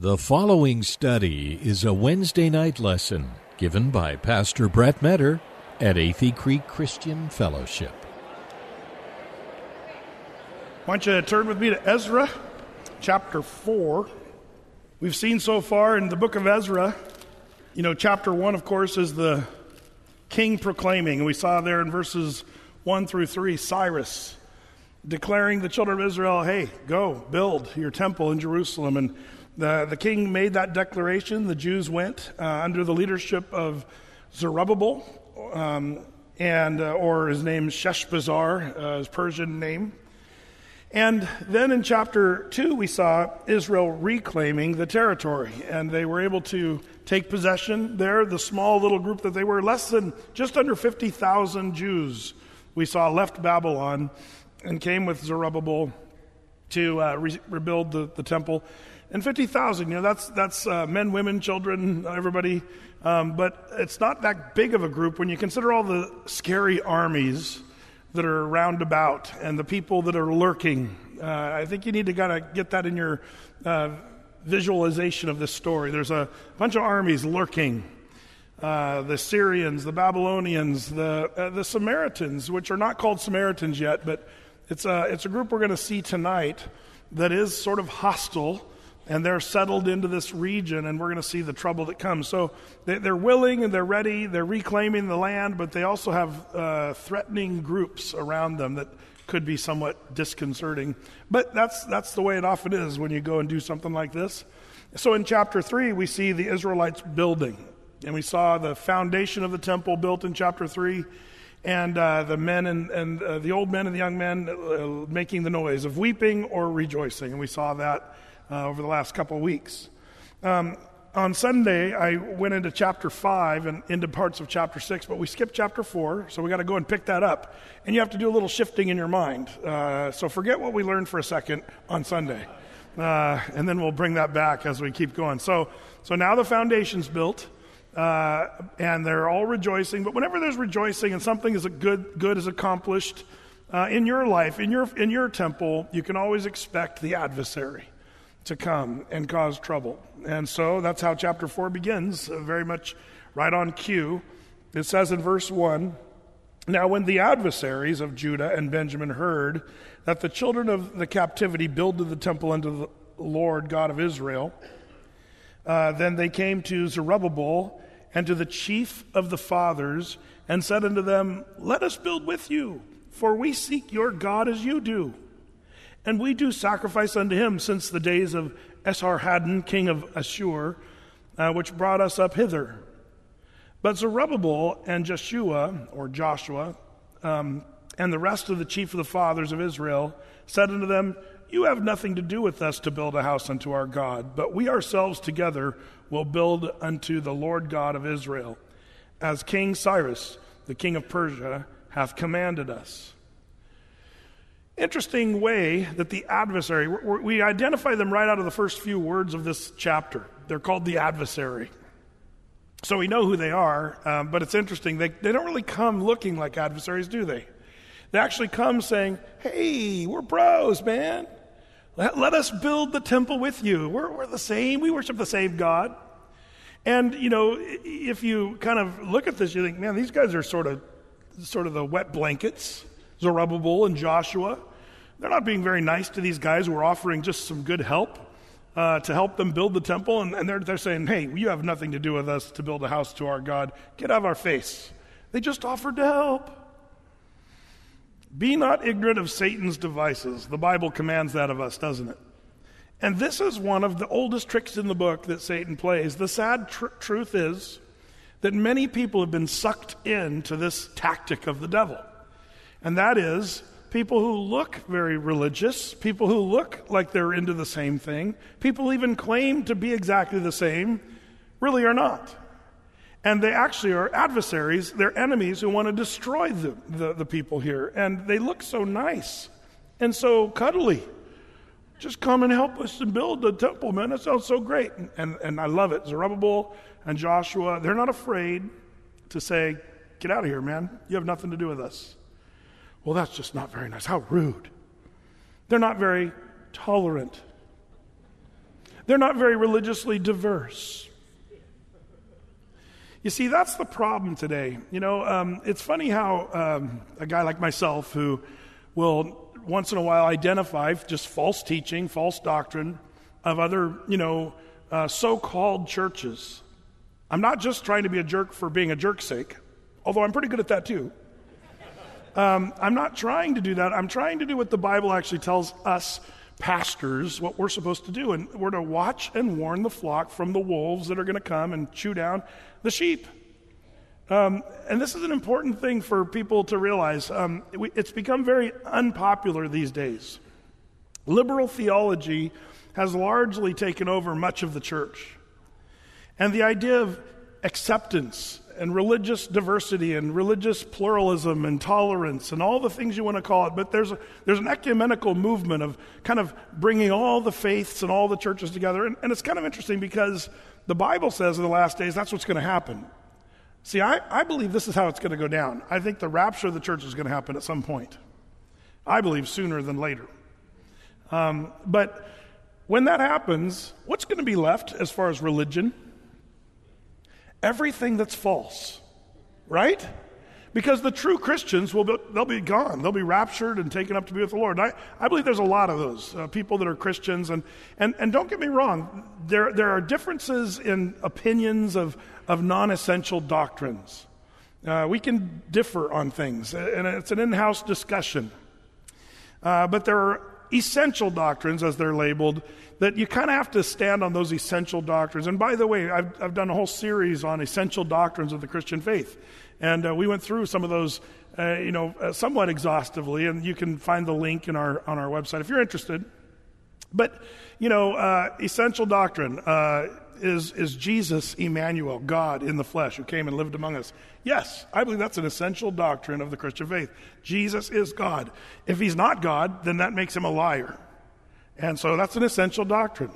The following study is a Wednesday night lesson given by Pastor Brett Metter at Athey Creek Christian Fellowship. I want you to turn with me to Ezra, chapter 4. We've seen so far in the book of Ezra, chapter 1, of course, is the king proclaiming. And we saw there in verses 1 through 3, Cyrus declaring the children of Israel, hey, go, build your temple in Jerusalem. And the king made that declaration. The Jews went under the leadership of Zerubbabel, or his name Sheshbazzar, his Persian name. And then in chapter 2, we saw Israel reclaiming the territory, and they were able to take possession there. The small little group that they were, just under 50,000 Jews, we saw left Babylon and came with Zerubbabel to rebuild the temple. And 50,000, that's men, women, children, everybody. But it's not that big of a group when you consider all the scary armies that are round about and the people that are lurking. I think you need to kind of get that in your visualization of this story. There's a bunch of armies lurking. The Syrians, the Babylonians, the Samaritans, which are not called Samaritans yet, but it's a group we're going to see tonight that is sort of hostile, and they're settled into this region, and we're going to see the trouble that comes. So they're willing and they're ready. They're reclaiming the land, but they also have threatening groups around them that could be somewhat disconcerting. But that's the way it often is when you go and do something like this. So in chapter 3, we see the Israelites building, and we saw the foundation of the temple built in chapter 3, and the men and the old men and the young men making the noise of weeping or rejoicing, and we saw that over the last couple of weeks. On Sunday, I went into chapter 5 and into parts of chapter 6, but we skipped chapter 4, so we got to go and pick that up. And you have to do a little shifting in your mind. So forget what we learned for a second on Sunday, and then we'll bring that back as we keep going. So now the foundation's built, and they're all rejoicing. But whenever there's rejoicing and something is good is accomplished in your life, in your temple, you can always expect the adversary to come and cause trouble. And so that's how chapter 4 begins, very much right on cue. It says in verse 1, "Now when the adversaries of Judah and Benjamin heard that the children of the captivity builded the temple unto the Lord God of Israel, then they came to Zerubbabel and to the chief of the fathers and said unto them, Let us build with you, for we seek your God as you do. And we do sacrifice unto him since the days of Esarhaddon, king of Ashur, which brought us up hither. But Zerubbabel and Joshua, and the rest of the chief of the fathers of Israel said unto them, You have nothing to do with us to build a house unto our God, but we ourselves together will build unto the Lord God of Israel, as King Cyrus, the king of Persia, hath commanded us." Interesting way that the adversary, we identify them right out of the first few words of this chapter. They're called the adversary. So we know who they are, but it's interesting. They don't really come looking like adversaries, do they? They actually come saying, hey, we're bros, man. Let us build the temple with you. We're the same. We worship the same God. And, if you kind of look at this, you think, man, these guys are sort of the wet blankets. Zerubbabel and Joshua, they're not being very nice to these guys who are offering just some good help to help them build the temple, and they're saying, hey, you have nothing to do with us to build a house to our God. Get out of our face. They just offered to help. Be not ignorant of Satan's devices. The Bible commands that of us, doesn't it? And this is one of the oldest tricks in the book that Satan plays. The sad truth is that many people have been sucked into this tactic of the devil. And that is people who look very religious, people who look like they're into the same thing, people even claim to be exactly the same, really are not. And they actually are adversaries, they're enemies who want to destroy the people here. And they look so nice and so cuddly. Just come and help us and build the temple, man. That sounds so great. And I love it. Zerubbabel and Joshua, they're not afraid to say, get out of here, man. You have nothing to do with us. Well, that's just not very nice. How rude. They're not very tolerant. They're not very religiously diverse. You see, that's the problem today. It's funny how a guy like myself who will once in a while identify just false teaching, false doctrine of other, so-called churches. I'm not just trying to be a jerk for being a jerk's sake, although I'm pretty good at that too. I'm not trying to do that. I'm trying to do what the Bible actually tells us pastors what we're supposed to do, and we're to watch and warn the flock from the wolves that are going to come and chew down the sheep. And this is an important thing for people to realize. It's become very unpopular these days. Liberal theology has largely taken over much of the church. And the idea of acceptance and religious diversity and religious pluralism and tolerance and all the things you want to call it, but there's an ecumenical movement of kind of bringing all the faiths and all the churches together. And it's kind of interesting because the Bible says in the last days that's what's going to happen. See, I believe this is how it's going to go down. I think the rapture of the church is going to happen at some point. I believe sooner than later. But when that happens, what's going to be left as far as religion? Everything that's false, right? Because the true Christians, they'll be gone. They'll be raptured and taken up to be with the Lord. And I believe there's a lot of those people that are Christians. And don't get me wrong, there are differences in opinions of non-essential doctrines. We can differ on things, and it's an in-house discussion. But there are essential doctrines, as they're labeled, that you kind of have to stand on those essential doctrines. And by the way, I've done a whole series on essential doctrines of the Christian faith. And we went through some of those, somewhat exhaustively, and you can find the link on our website if you're interested. But, essential doctrine is Jesus, Emmanuel, God in the flesh, who came and lived among us. Yes, I believe that's an essential doctrine of the Christian faith. Jesus is God. If he's not God, then that makes him a liar. And so that's an essential doctrine.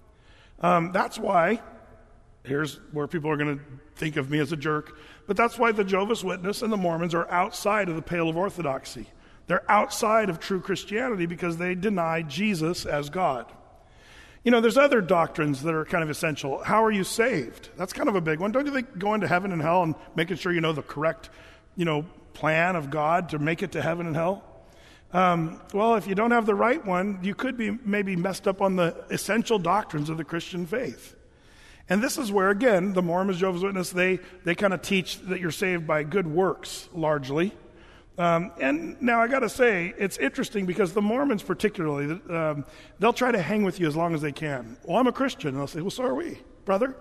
That's why, here's where people are going to think of me as a jerk, but that's why the Jehovah's Witnesses and the Mormons are outside of the pale of orthodoxy. They're outside of true Christianity because they deny Jesus as God. There's other doctrines that are kind of essential. How are you saved? That's kind of a big one. Don't you think going to heaven and hell and making sure you know the correct, plan of God to make it to heaven and hell? Well, if you don't have the right one, you could be maybe messed up on the essential doctrines of the Christian faith. And this is where, again, the Mormons, Jehovah's Witnesses, they kind of teach that you're saved by good works, largely. And now I got to say, it's interesting because the Mormons particularly, they'll try to hang with you as long as they can. Well, I'm a Christian. And they'll say, well, so are we, brother.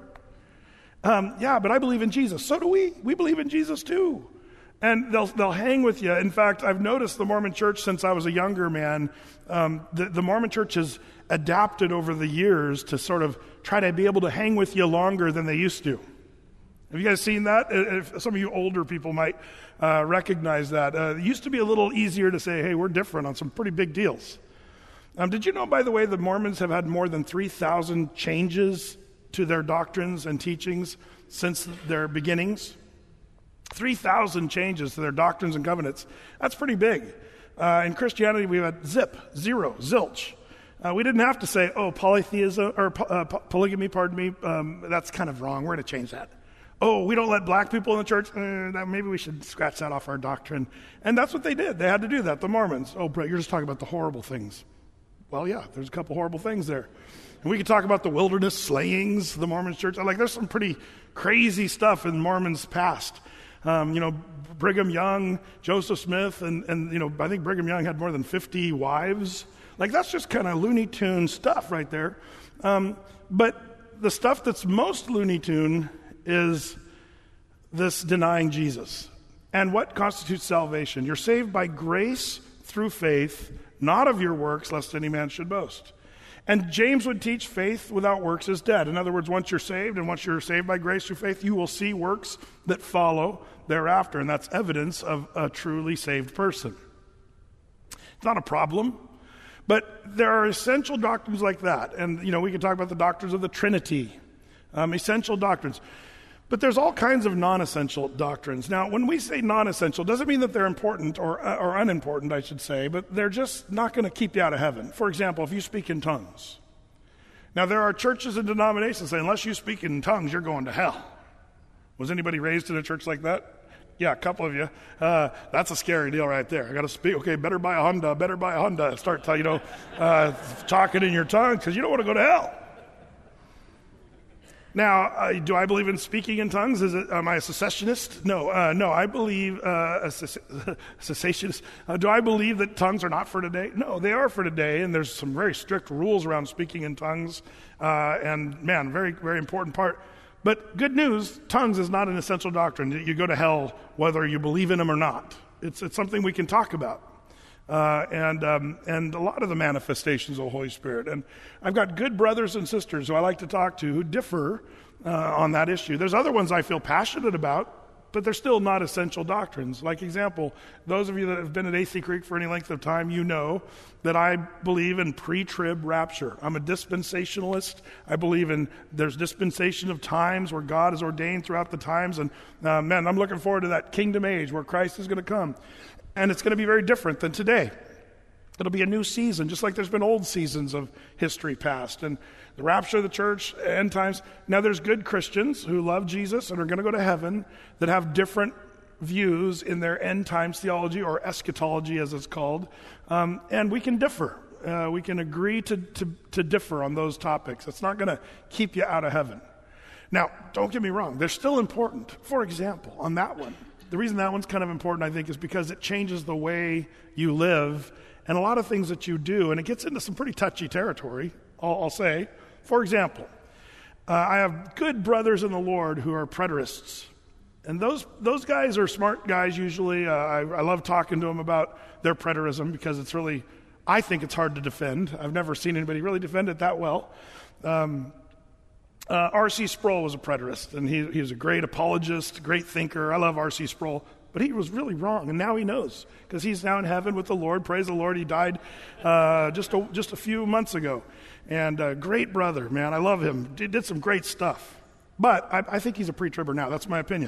Yeah, but I believe in Jesus. So do we. We believe in Jesus too. And they'll hang with you. In fact, I've noticed the Mormon church since I was a younger man, the Mormon church has adapted over the years to sort of try to be able to hang with you longer than they used to. Have you guys seen that? If some of you older people might recognize that. It used to be a little easier to say, hey, we're different on some pretty big deals. Did you know, by the way, the Mormons have had more than 3,000 changes to their doctrines and teachings since their beginnings? 3,000 changes to their doctrines and covenants. That's pretty big. In Christianity, we had zero, zilch. We didn't have to say, polytheism or polygamy, that's kind of wrong. We're going to change that. We don't let black people in the church. Maybe we should scratch that off our doctrine. And that's what they did. They had to do that, the Mormons. Brett, you're just talking about the horrible things. Well, yeah, there's a couple horrible things there. And we could talk about the wilderness slayings, the Mormon church. There's some pretty crazy stuff in Mormons' past. Brigham Young, Joseph Smith, and I think Brigham Young had more than 50 wives. That's just kind of Looney Tune stuff right there. But the stuff that's most Looney Tune is this denying Jesus. And what constitutes salvation? You're saved by grace through faith, not of your works, lest any man should boast. And James would teach faith without works is dead. In other words, once you're saved, and once you're saved by grace through faith, you will see works that follow thereafter, and that's evidence of a truly saved person. It's not a problem, but there are essential doctrines like that. And, we can talk about the doctrines of the Trinity, essential doctrines. But there's all kinds of non-essential doctrines. Now, when we say non-essential, doesn't mean that they're important or unimportant, I should say, but they're just not going to keep you out of heaven. For example, if you speak in tongues, Now, there are churches and denominations saying, unless you speak in tongues, you're going to hell. Was anybody raised in a church like that? Yeah, a couple of you. That's a scary deal right there. I got to speak. Okay, better buy a Honda. Start, talking in your tongue because you don't want to go to hell. Now, do I believe in speaking in tongues? Am I a cessationist? No, I believe a cessationist. Do I believe that tongues are not for today? No, they are for today, and there's some very strict rules around speaking in tongues, and man, very, very important part. But good news, tongues is not an essential doctrine. You go to hell whether you believe in them or not. It's something we can talk about. And a lot of the manifestations of the Holy Spirit. And I've got good brothers and sisters who I like to talk to who differ on that issue. There's other ones I feel passionate about, but they're still not essential doctrines. Like example, those of you that have been at AC Creek for any length of time, you know that I believe in pre-trib rapture. I'm a dispensationalist. I believe there's dispensation of times where God has ordained throughout the times. And man, I'm looking forward to that kingdom age where Christ is going to come. And it's going to be very different than today. It'll be a new season, just like there's been old seasons of history past. And the rapture of the church, end times. Now there's good Christians who love Jesus and are going to go to heaven that have different views in their end times theology, or eschatology as it's called. And we can differ. We can agree to differ on those topics. It's not going to keep you out of heaven. Now, don't get me wrong. They're still important. For example, on that one, the reason that one's kind of important, I think, is because it changes the way you live and a lot of things that you do, and it gets into some pretty touchy territory, I'll say. For example, I have good brothers in the Lord who are preterists, and those guys are smart guys usually. I love talking to them about their preterism because it's really, I think it's hard to defend. I've never seen anybody really defend it that well. R.C. Sproul was a preterist, and he was a great apologist, great thinker. I love R.C. Sproul, but he was really wrong, and now he knows because he's now in heaven with the Lord. Praise the Lord. He died just a few months ago, and great brother, man. I love him. He did some great stuff, but I think he's a pre-tribber now. That's my opinion,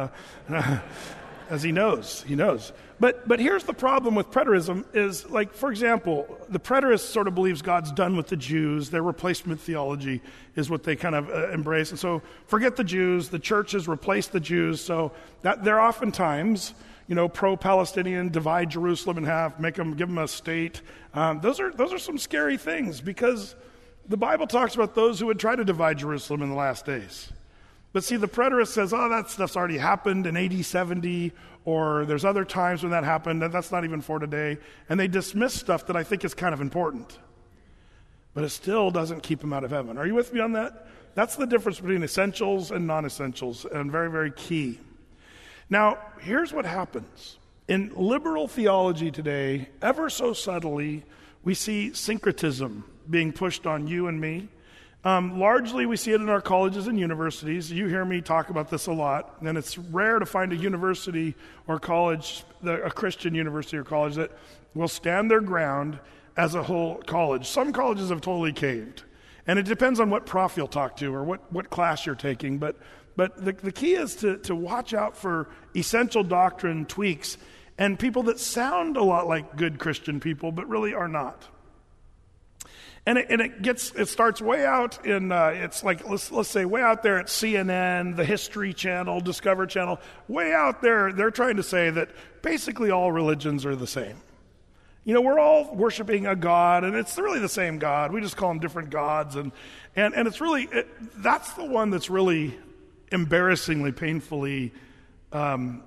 as he knows. But here's the problem with preterism is, like, for example, the preterist sort of believes God's done with the Jews. Their replacement theology is what they kind of embrace. And so forget the Jews. The church has replaced the Jews. So that they're oftentimes, pro-Palestinian, divide Jerusalem in half, give them a state. Those are some scary things because the Bible talks about those who would try to divide Jerusalem in the last days. But see, the preterist says, that stuff's already happened in AD 70, or there's other times when that happened, and that's not even for today. And they dismiss stuff that I think is kind of important. But it still doesn't keep them out of heaven. Are you with me on that? That's the difference between essentials and non-essentials, and very, very key. Now, here's what happens. In liberal theology today, ever so subtly, we see syncretism being pushed on you and me. Largely, we see it in our colleges and universities. You hear me talk about this a lot, and it's rare to find a university or college, a Christian university or college, that will stand their ground as a whole college. Some colleges have totally caved, and it depends on what prof you'll talk to or what class you're taking. But the key is to watch out for essential doctrine tweaks and people that sound a lot like good Christian people, but really are not. And it starts way out in it's like let's say way out there at CNN, the History Channel, Discovery Channel, way out there. They're trying to say that basically all religions are the same. We're all worshiping a God, and it's really the same God. We just call them different gods, and it's really that's the one that's really embarrassingly, painfully, kind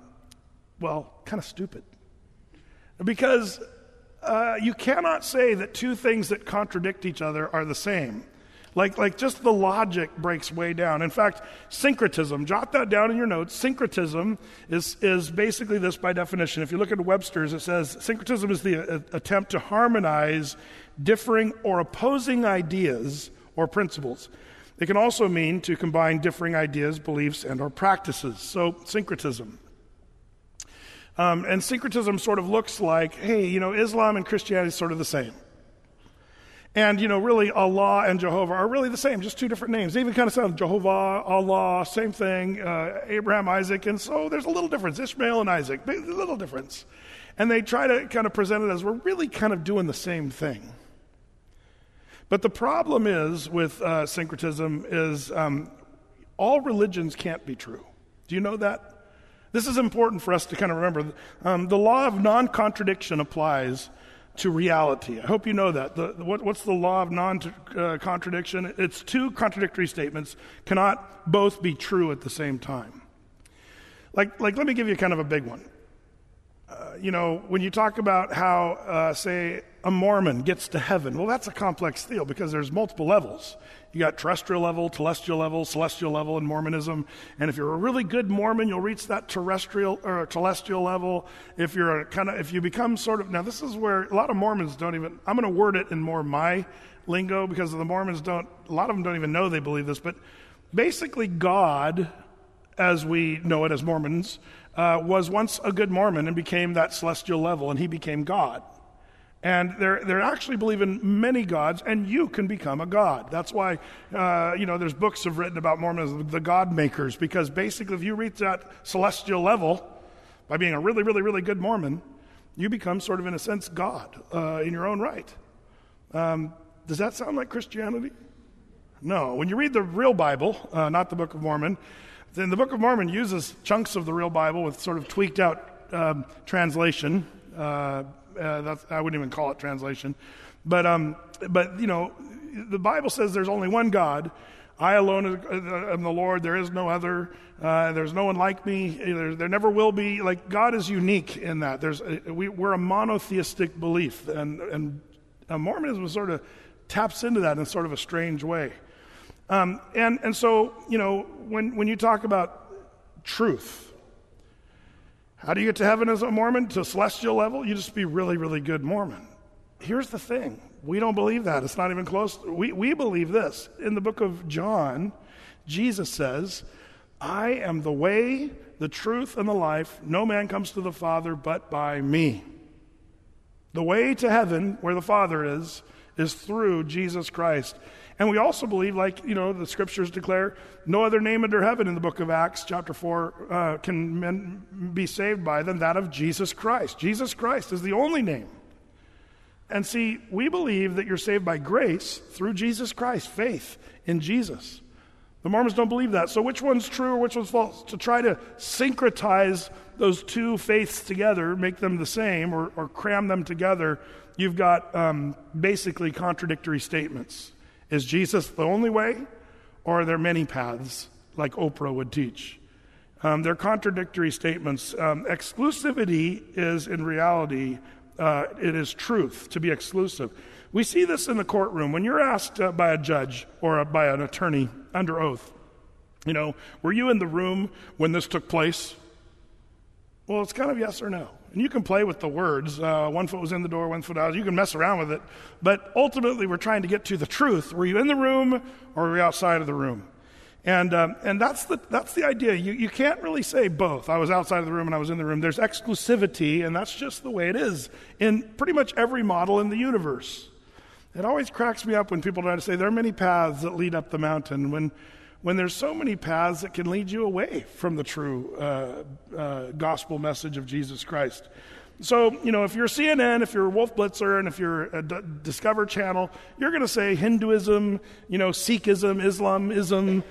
of stupid, because. You cannot say that two things that contradict each other are the same. Like just the logic breaks way down. In fact, syncretism, jot that down in your notes. Syncretism is basically this by definition. If you look at Webster's, it says syncretism is the attempt to harmonize differing or opposing ideas or principles. It can also mean to combine differing ideas, beliefs, and or practices. So syncretism. And syncretism sort of looks like, hey, Islam and Christianity is sort of the same. And, really Allah and Jehovah are really the same, just two different names. They even kind of sound Jehovah, Allah, same thing, Abraham, Isaac. And so there's a little difference, Ishmael and Isaac, a little difference. And they try to kind of present it as we're really kind of doing the same thing. But the problem is with syncretism is all religions can't be true. Do you know that? This is important for us to kind of remember. The law of non-contradiction applies to reality. I hope you know that. What's the law of non-contradiction? It's two contradictory statements cannot both be true at the same time. Like let me give you kind of a big one. When you talk about how, say, a Mormon gets to heaven, well, that's a complex deal because there's multiple levels. You got terrestrial level, telestial level, celestial level in Mormonism. And if you're a really good Mormon, you'll reach that terrestrial or telestial level. If you become sort of, now this is where a lot of Mormons don't even, I'm going to word it in more my lingo because the Mormons a lot of them don't even know they believe this, but basically God, as we know it as Mormons, was once a good Mormon and became that celestial level, and he became God. And they're actually believe in many gods, and you can become a god. That's why, there's books have written about Mormonism, the God makers, because basically if you reach that celestial level by being a really, really, really good Mormon, you become sort of, in a sense, God in your own right. Does that sound like Christianity? No. When you read the real Bible, not the Book of Mormon, then the Book of Mormon uses chunks of the real Bible with sort of tweaked out translation. I wouldn't even call it translation, but the Bible says there's only one God. I alone am the Lord. There is no other. There's no one like me. There never will be. Like, God is unique in that. We're a monotheistic belief, and Mormonism sort of taps into that in sort of a strange way. And so when you talk about truth. How do you get to heaven as a Mormon? To a celestial level? You just be really, really good Mormon. Here's the thing. We don't believe that. It's not even close. We believe this. In the book of John, Jesus says, I am the way, the truth, and the life. No man comes to the Father but by me. The way to heaven, where the Father is through Jesus Christ. And we also believe, the scriptures declare, no other name under heaven in the book of Acts, chapter 4, can men be saved by than that of Jesus Christ. Jesus Christ is the only name. And see, we believe that you're saved by grace through Jesus Christ, faith in Jesus. The Mormons don't believe that. So which one's true or which one's false? To try to syncretize those two faiths together, make them the same, or cram them together, you've got basically contradictory statements. Is Jesus the only way, or are there many paths, like Oprah would teach? They're contradictory statements. Exclusivity is, in reality, it is truth, to be exclusive. We see this in the courtroom. When you're asked by a judge or by an attorney under oath, were you in the room when this took place? Well, it's kind of yes or no. And you can play with the words. 1 foot was in the door, 1 foot out. You can mess around with it. But ultimately, we're trying to get to the truth. Were you in the room or were you outside of the room? And that's the idea. You can't really say both. I was outside of the room and I was in the room. There's exclusivity, and that's just the way it is in pretty much every model in the universe. It always cracks me up when people try to say there are many paths that lead up the mountain, when there's so many paths that can lead you away from the true gospel message of Jesus Christ. So, if you're CNN, if you're Wolf Blitzer, and if you're a Discover Channel, you're going to say Hinduism, Sikhism, Islamism,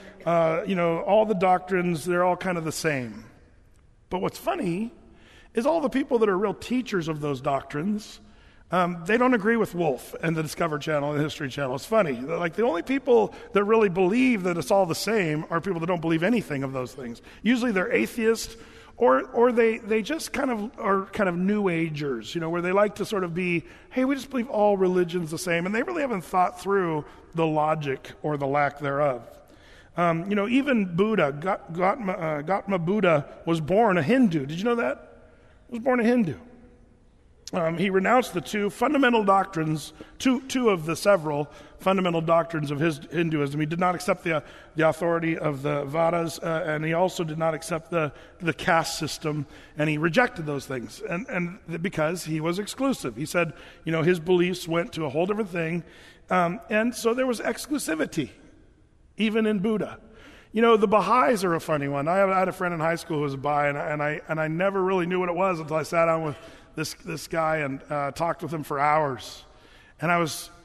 all the doctrines, they're all kind of the same. But what's funny is all the people that are real teachers of those doctrines, they don't agree with Wolf and the Discover Channel and the History Channel. It's funny. Like, the only people that really believe that it's all the same are people that don't believe anything of those things. Usually they're atheists, or they just are kind of New Agers, where they like to sort of be, hey, we just believe all religions the same, and they really haven't thought through the logic or the lack thereof. Even Buddha, Gautama Buddha, was born a Hindu. Did you know that? He was born a Hindu. He renounced the two fundamental doctrines, two of the several fundamental doctrines of his Hinduism. He did not accept the authority of the Vedas, and he also did not accept the caste system, and he rejected those things, and because he was exclusive. He said, his beliefs went to a whole different thing, and so there was exclusivity, even in Buddha. The Baha'is are a funny one. I had a friend in high school who was a Baha'i, and I never really knew what it was until I sat down with this guy and talked with him for hours. And I was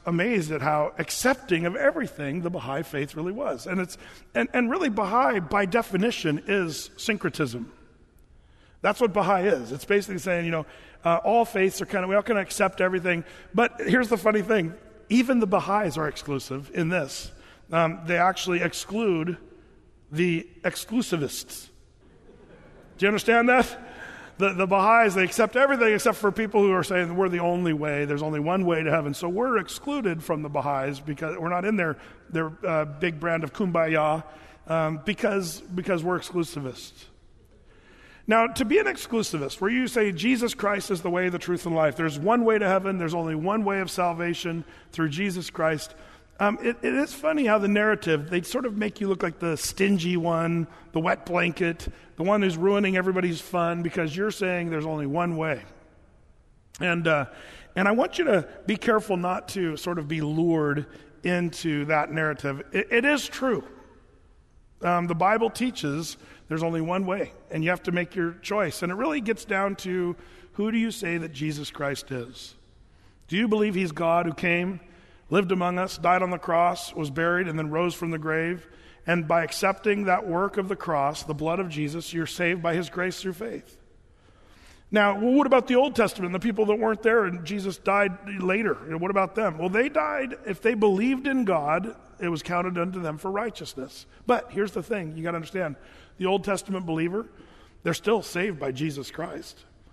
amazed at how accepting of everything the Baha'i faith really was. And really Baha'i, by definition, is syncretism. That's what Baha'i is. It's basically saying, all faiths are we all kind of accept everything. But here's the funny thing. Even the Baha'is are exclusive in this. They actually exclude the exclusivists. Do you understand that? The Baha'is, they accept everything except for people who are saying we're the only way. There's only one way to heaven. So we're excluded from the Baha'is because we're not in their big brand of kumbaya because we're exclusivists. Now, to be an exclusivist, where you say Jesus Christ is the way, the truth, and life, there's one way to heaven, there's only one way of salvation through Jesus Christ. It is funny how the narrative, they sort of make you look like the stingy one, the wet blanket, the one who's ruining everybody's fun because you're saying there's only one way. And I want you to be careful not to sort of be lured into that narrative. It is true. The Bible teaches there's only one way, and you have to make your choice. And it really gets down to, who do you say that Jesus Christ is? Do you believe he's God who came, lived among us, died on the cross, was buried, and then rose from the grave? And by accepting that work of the cross, the blood of Jesus, you're saved by his grace through faith. Now, what about the Old Testament, the people that weren't there and Jesus died later? What about them? Well, they died, if they believed in God, it was counted unto them for righteousness. But here's the thing, you got to understand, the Old Testament believer, they're still saved by Jesus Christ.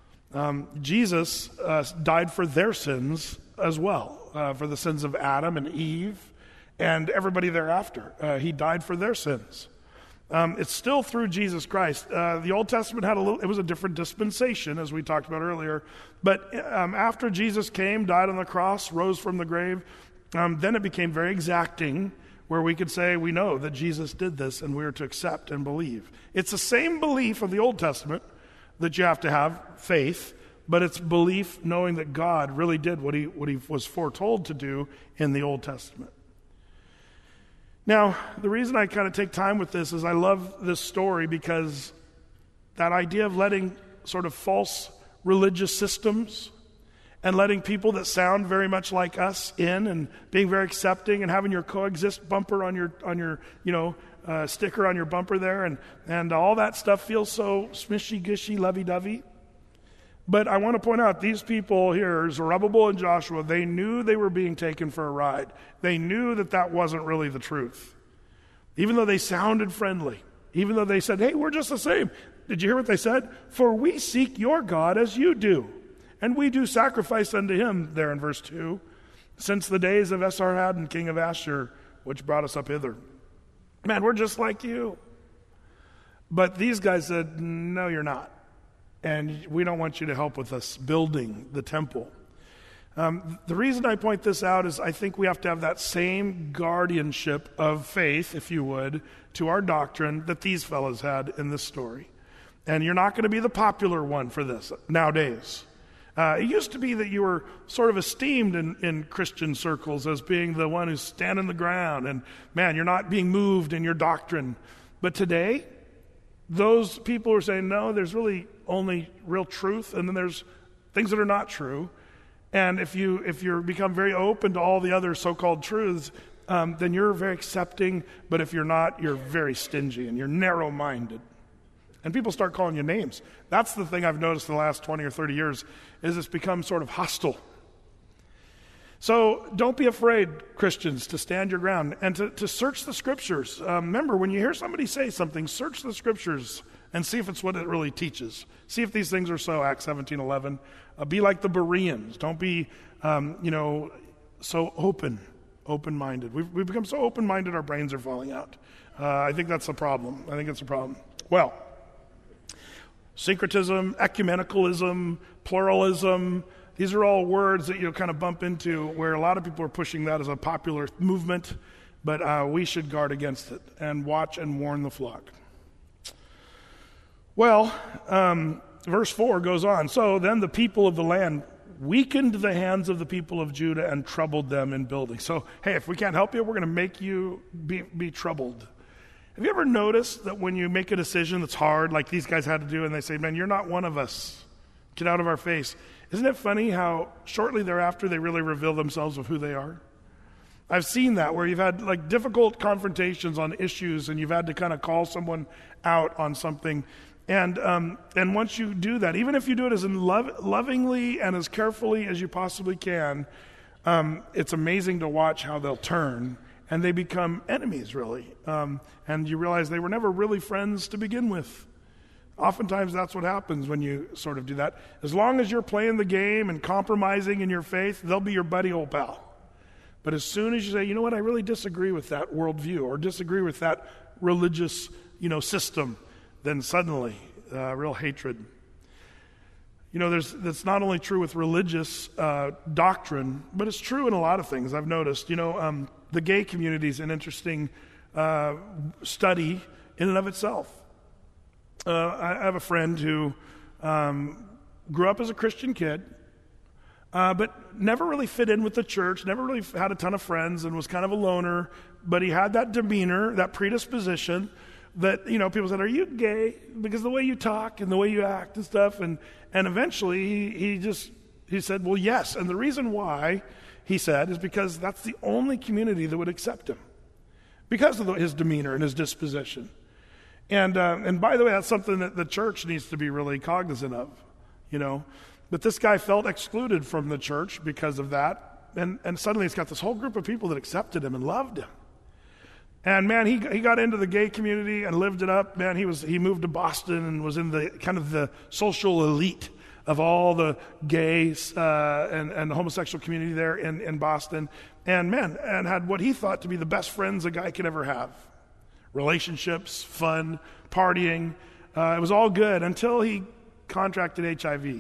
Jesus died for their sins as well, for the sins of Adam and Eve and everybody thereafter. He died for their sins. It's still through Jesus Christ. The Old Testament it was a different dispensation, as we talked about earlier. But after Jesus came, died on the cross, rose from the grave, then it became very exacting, where we could say we know that Jesus did this and we are to accept and believe. It's the same belief of the Old Testament that you have to have, faith, but it's belief knowing that God really did what he was foretold to do in the Old Testament. Now, the reason I kind of take time with this is I love this story because that idea of letting sort of false religious systems and letting people that sound very much like us in and being very accepting and having your coexist bumper on your sticker on your bumper there and all that stuff feels so smishy gushy lovey-dovey. But I want to point out these people here, Zerubbabel and Joshua, they knew they were being taken for a ride. They knew that wasn't really the truth. Even though they sounded friendly, even though they said, hey, we're just the same. Did you hear what they said? For we seek your God as you do. And we do sacrifice unto him, there in verse 2, since the days of Esarhaddon, king of Ashur, which brought us up hither. Man, we're just like you. But these guys said, no, you're not. And we don't want you to help with us building the temple. The reason I point this out is I think we have to have that same guardianship of faith, if you would, to our doctrine that these fellows had in this story. And you're not going to be the popular one for this nowadays. It used to be that you were sort of esteemed in Christian circles as being the one who's standing the ground and, man, you're not being moved in your doctrine. But today, those people are saying, no, there's really only real truth, and then there's things that are not true. And if you become very open to all the other so-called truths, then you're very accepting, but if you're not, you're very stingy and you're narrow-minded. And people start calling you names. That's the thing I've noticed in the last 20 or 30 years, is it's become sort of hostile. So don't be afraid, Christians, to stand your ground and to search the Scriptures. Remember, when you hear somebody say something, search the Scriptures and see if it's what it really teaches. See if these things are so, Acts 17:11. Be like the Bereans. Don't be, so open-minded. We've become so open-minded our brains are falling out. I think that's a problem. Well, syncretism, ecumenicalism, pluralism, these are all words that you'll kind of bump into where a lot of people are pushing that as a popular movement, but we should guard against it and watch and warn the flock. Well, verse 4 goes on. So then the people of the land weakened the hands of the people of Judah and troubled them in building. So, hey, if we can't help you, we're going to make you be troubled. Have you ever noticed that when you make a decision that's hard, like these guys had to do, and they say, man, you're not one of us. Get out of our face. Isn't it funny how shortly thereafter they really reveal themselves of who they are? I've seen that where you've had like difficult confrontations on issues and you've had to kind of call someone out on something. And once you do that, even if you do it as lovingly and as carefully as you possibly can, it's amazing to watch how they'll turn and they become enemies, really. And you realize they were never really friends to begin with. Oftentimes that's what happens when you sort of do that. As long as you're playing the game and compromising in your faith, they'll be your buddy old pal. But as soon as you say, you know what, I really disagree with that worldview or disagree with that religious, system, then suddenly real hatred. That's not only true with religious doctrine, but it's true in a lot of things. I've noticed, the gay community is an interesting study in and of itself. I have a friend who grew up as a Christian kid, but never really fit in with the church, never really had a ton of friends, and was kind of a loner. But he had that demeanor, that predisposition that, people said, are you gay? Because the way you talk and the way you act and stuff. And eventually he said, well, yes. And the reason why, he said, is because that's the only community that would accept him because of his demeanor and his disposition. And by the way, that's something that the church needs to be really cognizant of, But this guy felt excluded from the church because of that. And suddenly he's got this whole group of people that accepted him and loved him. And man, he got into the gay community and lived it up. Man, he moved to Boston and was in the kind of the social elite of all the gays and the homosexual community there in Boston. And had what he thought to be the best friends a guy could ever have. Relationships, fun, partying. It was all good until he contracted HIV.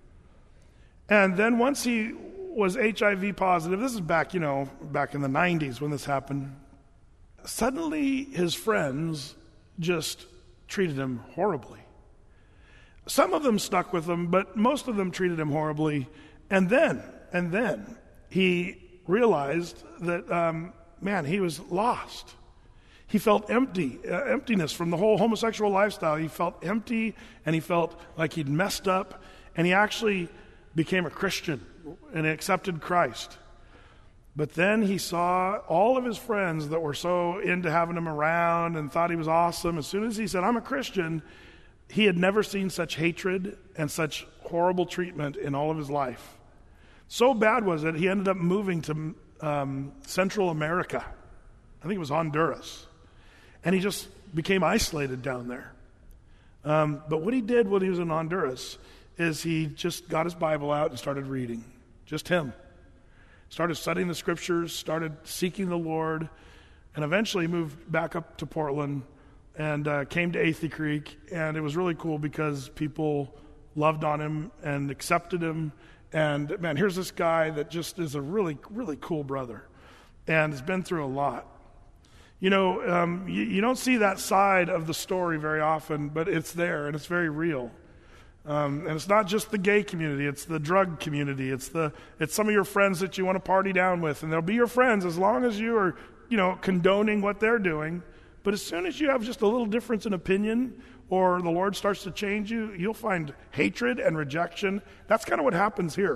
And then once he was HIV positive, this is back in the 90s when this happened, suddenly his friends just treated him horribly. Some of them stuck with him, but most of them treated him horribly. And then he realized that, he was lost. He felt emptiness from the whole homosexual lifestyle. He felt empty, and he felt like he'd messed up, and he actually became a Christian and accepted Christ. But then he saw all of his friends that were so into having him around and thought he was awesome. As soon as he said, I'm a Christian, he had never seen such hatred and such horrible treatment in all of his life. So bad was it, he ended up moving to Central America. I think it was Honduras. And he just became isolated down there. But what he did when he was in Honduras is he just got his Bible out and started reading. Just him. Started studying the scriptures, started seeking the Lord, and eventually moved back up to Portland and came to Athey Creek. And it was really cool because people loved on him and accepted him. And man, here's this guy that just is a really, really cool brother and has been through a lot. You don't see that side of the story very often, but it's there and it's very real. And it's not just the gay community, it's the drug community, it's some of your friends that you want to party down with, and they'll be your friends as long as you are, condoning what they're doing. But as soon as you have just a little difference in opinion or the Lord starts to change you, you'll find hatred and rejection. That's kind of what happens here.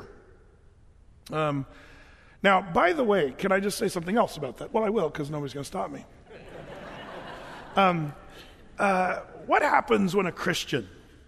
Now, by the way, can I just say something else about that? Well, I will, because nobody's going to stop me. What happens when a Christian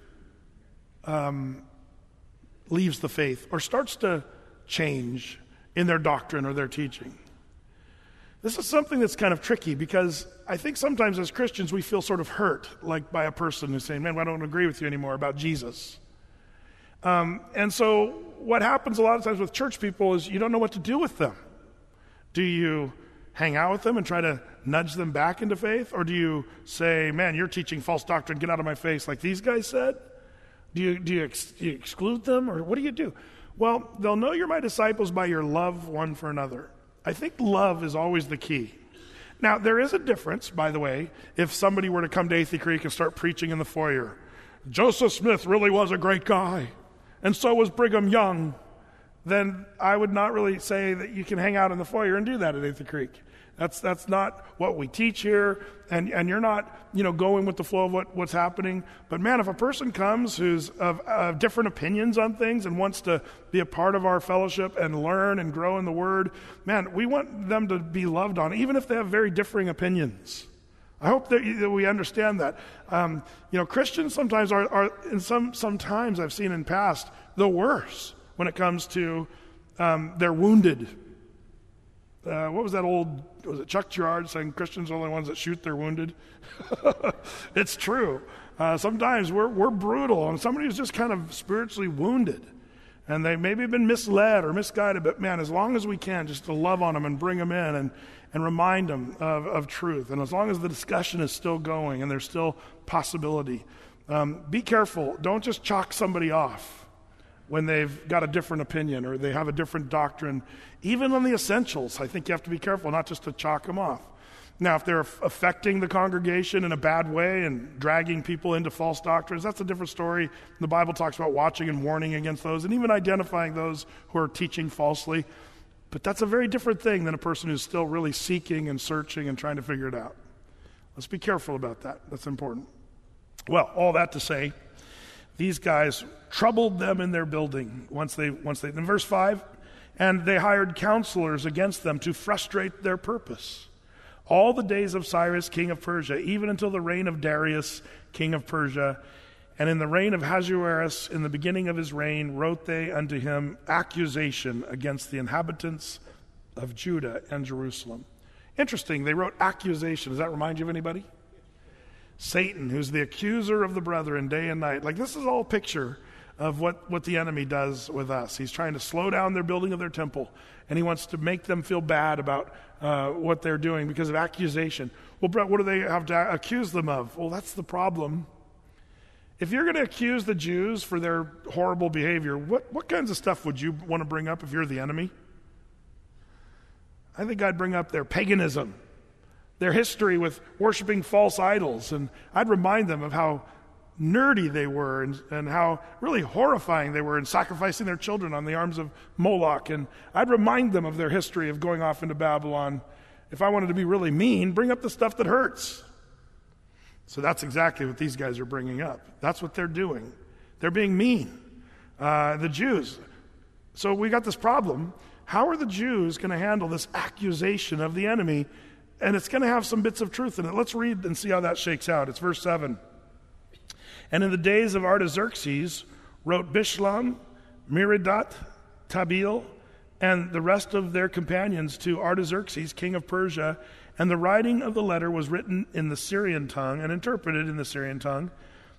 leaves the faith or starts to change in their doctrine or their teaching? This is something that's kind of tricky because I think sometimes as Christians we feel sort of hurt, like by a person who's saying, man, I don't agree with you anymore about Jesus. And so what happens a lot of times with church people is you don't know what to do with them. Do you hang out with them and try to nudge them back into faith? Or do you say, man, you're teaching false doctrine, get out of my face, like these guys said? Do you exclude them, or what do you do? Well, they'll know you're my disciples by your love one for another. I think love is always the key. Now, there is a difference, by the way, if somebody were to come to Athey Creek and start preaching in the foyer. Joseph Smith really was a great guy, and so was Brigham Young. Then I would not really say that you can hang out in the foyer and do that at Athey Creek. That's not what we teach here, and you're not, going with the flow of what's happening. But man, if a person comes who's of different opinions on things and wants to be a part of our fellowship and learn and grow in the Word, man, we want them to be loved on, even if they have very differing opinions. I hope that we understand that. Christians sometimes are in sometimes I've seen in past, the worst when it comes to they're wounded. What was that was it Chuck Girard saying Christians are the only ones that shoot their wounded? It's true. Sometimes we're brutal on somebody who's just kind of spiritually wounded. And they maybe have been misled or misguided, but man, as long as we can, just to love on them and bring them in and remind them of truth. And as long as the discussion is still going and there's still possibility, be careful. Don't just chalk somebody off when they've got a different opinion or they have a different doctrine. Even on the essentials, I think you have to be careful not just to chalk them off. Now, if they're affecting the congregation in a bad way and dragging people into false doctrines, that's a different story. The Bible talks about watching and warning against those and even identifying those who are teaching falsely. But that's a very different thing than a person who's still really seeking and searching and trying to figure it out. Let's be careful about that. That's important. Well, all that to say, these guys troubled them in their building once they in verse 5, and they hired counselors against them to frustrate their purpose. All the days of Cyrus, king of Persia, even until the reign of Darius, king of Persia, and in the reign of Ahasuerus, in the beginning of his reign, wrote they unto him accusation against the inhabitants of Judah and Jerusalem. Interesting, they wrote accusation. Does that remind you of anybody? Satan, who's the accuser of the brethren day and night. Like, this is all a picture of what the enemy does with us. He's trying to slow down their building of their temple, and he wants to make them feel bad about what they're doing because of accusation. Well, Brett, what do they have to accuse them of? Well, that's the problem. If you're going to accuse the Jews for their horrible behavior, what kinds of stuff would you want to bring up if you're the enemy? I think I'd bring up their paganism, their history with worshiping false idols, and I'd remind them of how nerdy they were and how really horrifying they were in sacrificing their children on the arms of Moloch. And I'd remind them of their history of going off into Babylon. If I wanted to be really mean, bring up the stuff that hurts. So that's exactly what these guys are bringing up. That's what they're doing. They're being mean. The Jews. So we got this problem. How are the Jews going to handle this accusation of the enemy? And it's going to have some bits of truth in it. Let's read and see how that shakes out. It's verse 7. And in the days of Artaxerxes wrote Bishlam, Merodach, Tabeel, and the rest of their companions to Artaxerxes, king of Persia, and the writing of the letter was written in the Syrian tongue and interpreted in the Syrian tongue.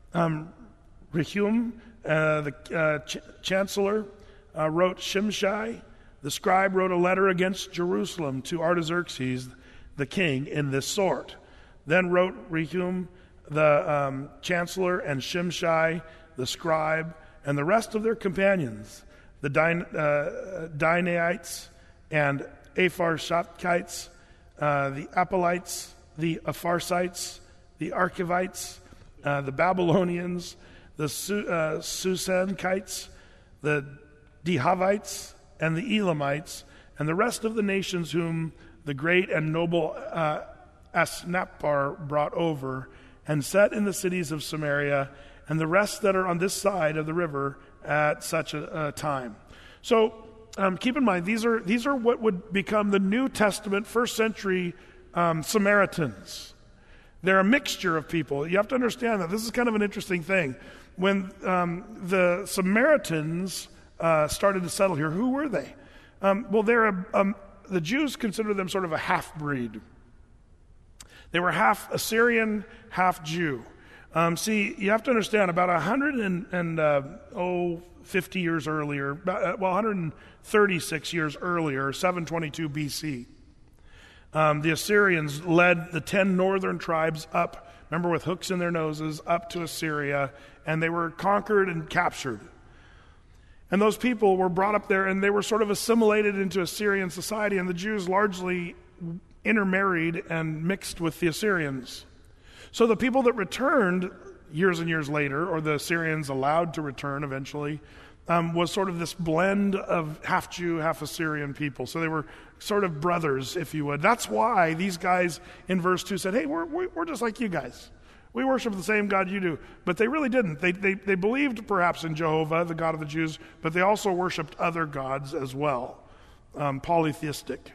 Rehum, the chancellor, wrote Shimshai. The scribe wrote a letter against Jerusalem to Artaxerxes, the king, in this sort. Then wrote Rehum, the chancellor, and Shimshai, the scribe, and the rest of their companions, the Dinaites and Apharshathites, the Apelites, the Apharsites, the Archivites, the Babylonians, the Susanites, the Dehavites, and the Elamites, and the rest of the nations whom the great and noble Asnappar brought over, and set in the cities of Samaria, and the rest that are on this side of the river at such a time. So keep in mind, these are what would become the New Testament first century Samaritans. They're a mixture of people. You have to understand that this is kind of an interesting thing. When the Samaritans started to settle here, who were they? Well, the Jews consider them sort of a half-breed. They were half Assyrian, half Jew. See, you have to understand, about 150 years earlier, 136 years earlier, 722 BC, the Assyrians led the 10 northern tribes up, remember, with hooks in their noses, up to Assyria, and they were conquered and captured. And those people were brought up there, and they were sort of assimilated into Assyrian society, and the Jews largely intermarried and mixed with the Assyrians. So the people that returned years and years later, or the Assyrians allowed to return eventually, was sort of this blend of half Jew, half Assyrian people. So they were sort of brothers, if you would. That's why these guys in verse 2 said, hey, we're just like you guys. We worship the same God you do. But they really didn't. They believed perhaps in Jehovah, the God of the Jews, but they also worshiped other gods as well, polytheistic.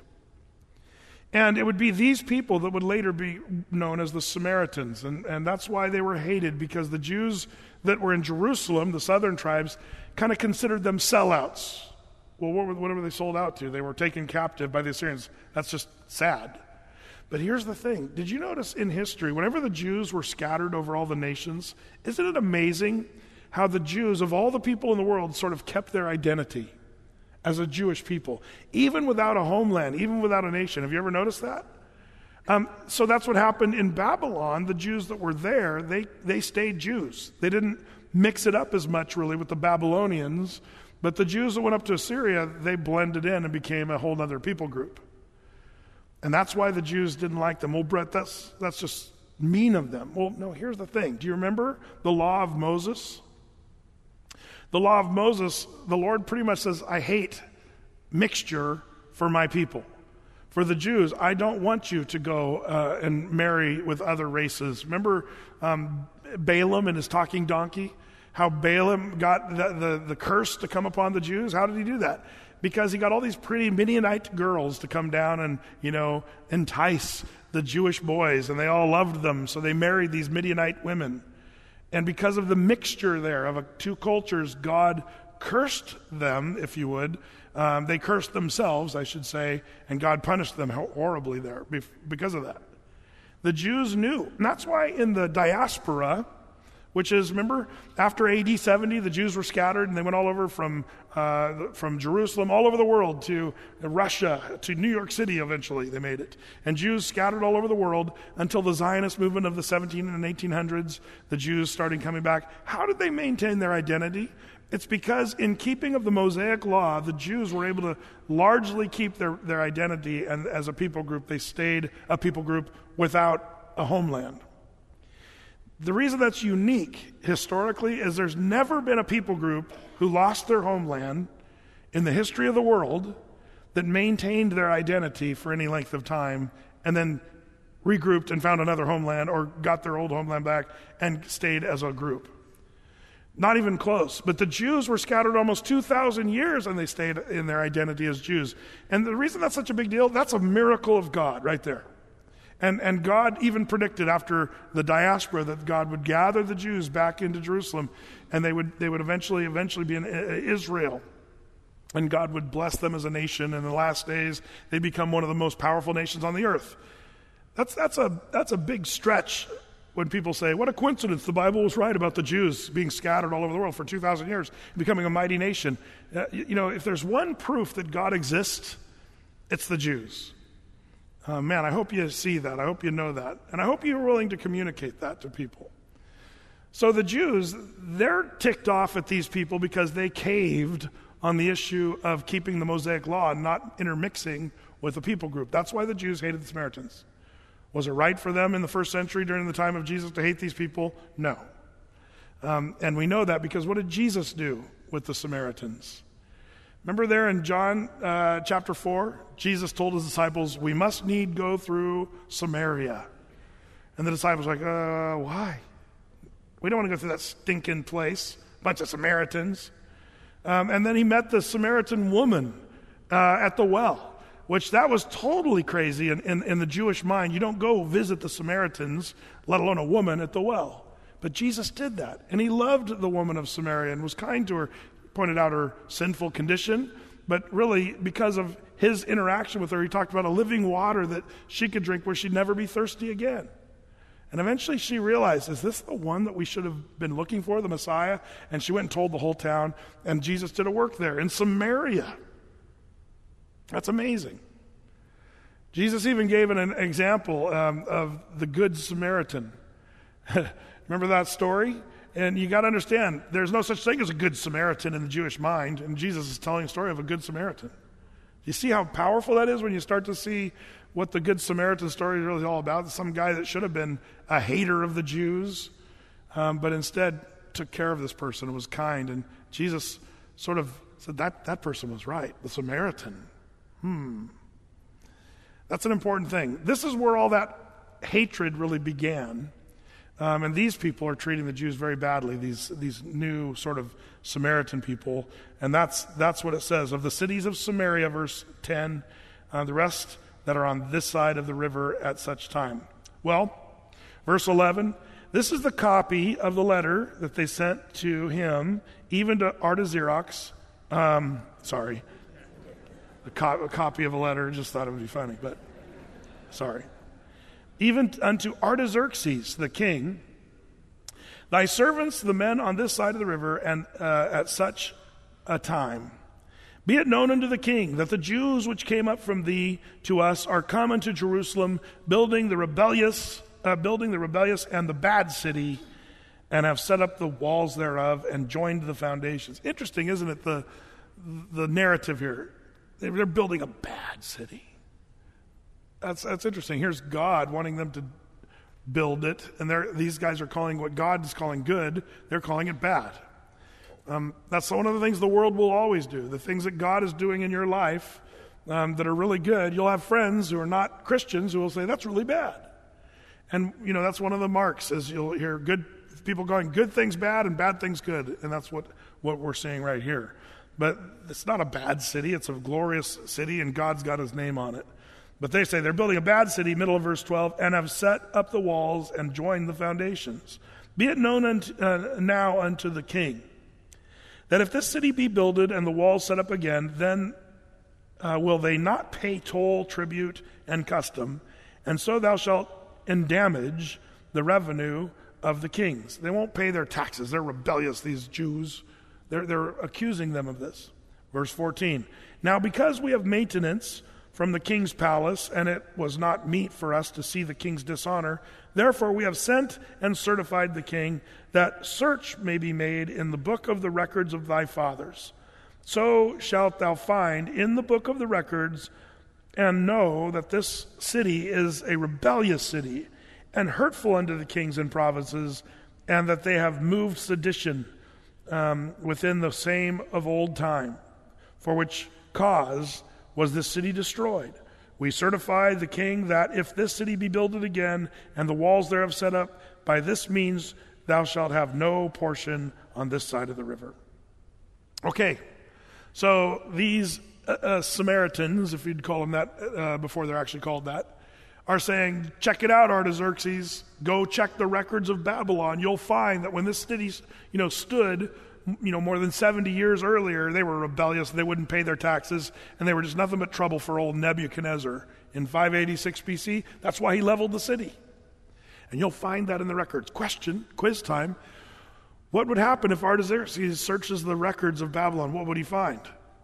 And it would be these people that would later be known as the Samaritans. And that's why they were hated, because the Jews that were in Jerusalem, the southern tribes, kind of considered them sellouts. Well, what were they sold out to? They were taken captive by the Assyrians. That's just sad. But here's the thing. Did you notice in history, whenever the Jews were scattered over all the nations, isn't it amazing how the Jews, of all the people in the world, sort of kept their identity as a Jewish people, even without a homeland, even without a nation? Have you ever noticed that? So that's what happened in Babylon. The Jews that were there, they stayed Jews. They didn't mix it up as much, really, with the Babylonians. But the Jews that went up to Assyria, they blended in and became a whole other people group. And that's why the Jews didn't like them. Well, Brett, that's just mean of them. Well, no, here's the thing. Do you remember the law of Moses? The law of Moses, the Lord pretty much says, I hate mixture for my people. For the Jews, I don't want you to go and marry with other races. Remember Balaam and his talking donkey? How Balaam got the curse to come upon the Jews? How did he do that? Because he got all these pretty Midianite girls to come down and, entice the Jewish boys, and they all loved them, so they married these Midianite women. And because of the mixture there of two cultures, God cursed them, if you would. They cursed themselves, I should say, and God punished them horribly there because of that. The Jews knew. And that's why in the diaspora, which is, remember, after AD 70, the Jews were scattered, and they went all over from Jerusalem, all over the world, to Russia, to New York City eventually, they made it. And Jews scattered all over the world until the Zionist movement of the 1700s and 1800s, the Jews started coming back. How did they maintain their identity? It's because in keeping of the Mosaic law, the Jews were able to largely keep their identity, and as a people group, they stayed a people group without a homeland. The reason that's unique historically is there's never been a people group who lost their homeland in the history of the world that maintained their identity for any length of time and then regrouped and found another homeland or got their old homeland back and stayed as a group. Not even close. But the Jews were scattered almost 2,000 years and they stayed in their identity as Jews. And the reason that's such a big deal, that's a miracle of God right there. And God even predicted after the diaspora that God would gather the Jews back into Jerusalem, and they would eventually be in Israel. And God would bless them as a nation. In the last days, they become one of the most powerful nations on the earth. That's a big stretch when people say, what a coincidence, the Bible was right about the Jews being scattered all over the world for 2,000 years, becoming a mighty nation. If there's one proof that God exists, it's the Jews. Man, I hope you see that. I hope you know that. And I hope you're willing to communicate that to people. So the Jews, they're ticked off at these people because they caved on the issue of keeping the Mosaic law and not intermixing with the people group. That's why the Jews hated the Samaritans. Was it right for them in the first century during the time of Jesus to hate these people? No. And we know that because what did Jesus do with the Samaritans? Remember there in John chapter 4, Jesus told his disciples, we must need go through Samaria. And the disciples were like, why? We don't want to go through that stinking place, bunch of Samaritans. And then he met the Samaritan woman at the well, which that was totally crazy in the Jewish mind. You don't go visit the Samaritans, let alone a woman at the well. But Jesus did that, and he loved the woman of Samaria and was kind to her, pointed out her sinful condition, but really because of his interaction with her, he talked about a living water that she could drink where she'd never be thirsty again. And eventually she realized, is this the one that we should have been looking for, the Messiah? And she went and told the whole town, and Jesus did a work there in Samaria. That's amazing. Jesus even gave an example of the Good Samaritan. Remember that story? And you got to understand, there's no such thing as a Good Samaritan in the Jewish mind, and Jesus is telling a story of a Good Samaritan. You see how powerful that is when you start to see what the Good Samaritan story is really all about? Some guy that should have been a hater of the Jews, but instead took care of this person and was kind. And Jesus sort of said that person was right, the Samaritan. That's an important thing. This is where all that hatred really began. And these people are treating the Jews very badly, these new sort of Samaritan people. And that's what it says. Of the cities of Samaria, verse 10, the rest that are on this side of the river at such time. Well, verse 11, this is the copy of the letter that they sent to him, even to Artaxerxes. Sorry. A copy of a letter, just thought it would be funny, but sorry. Even unto Artaxerxes the king, thy servants, the men on this side of the river, and at such a time. Be it known unto the king that the Jews which came up from thee to us are come unto Jerusalem, building the rebellious and the bad city, and have set up the walls thereof and joined the foundations. Interesting, isn't it, the narrative here? They're building a bad city. That's interesting. Here's God wanting them to build it, and these guys are calling what God is calling good, they're calling it bad. That's one of the things the world will always do. The things that God is doing in your life that are really good, you'll have friends who are not Christians who will say, that's really bad. And, that's one of the marks, is you'll hear good people going, good things bad and bad things good. And that's what we're seeing right here. But it's not a bad city. It's a glorious city, and God's got his name on it. But they say they're building a bad city, middle of verse 12, and have set up the walls and joined the foundations. Be it known now unto the king, that if this city be builded and the walls set up again, then will they not pay toll, tribute, and custom, and so thou shalt endamage the revenue of the kings. They won't pay their taxes. They're rebellious, these Jews. They're accusing them of this. Verse 14, now because we have maintenance from the king's palace, and it was not meet for us to see the king's dishonor, therefore we have sent and certified the king, that search may be made in the book of the records of thy fathers. So shalt thou find in the book of the records, and know that this city is a rebellious city, and hurtful unto the kings and provinces, and that they have moved sedition within the same of old time, for which cause was this city destroyed. We certify the king that if this city be builded again, and the walls thereof set up, by this means thou shalt have no portion on this side of the river. Okay, so these Samaritans, if you'd call them that before they're actually called that, are saying, check it out, Artaxerxes. Go check the records of Babylon. You'll find that when this city, stood, more than 70 years earlier, they were rebellious. They wouldn't pay their taxes, and they were just nothing but trouble for old Nebuchadnezzar. In 586 BC, that's why he leveled the city. And you'll find that in the records. Question, quiz time. What would happen if Artaxerxes searches the records of Babylon? What would he find?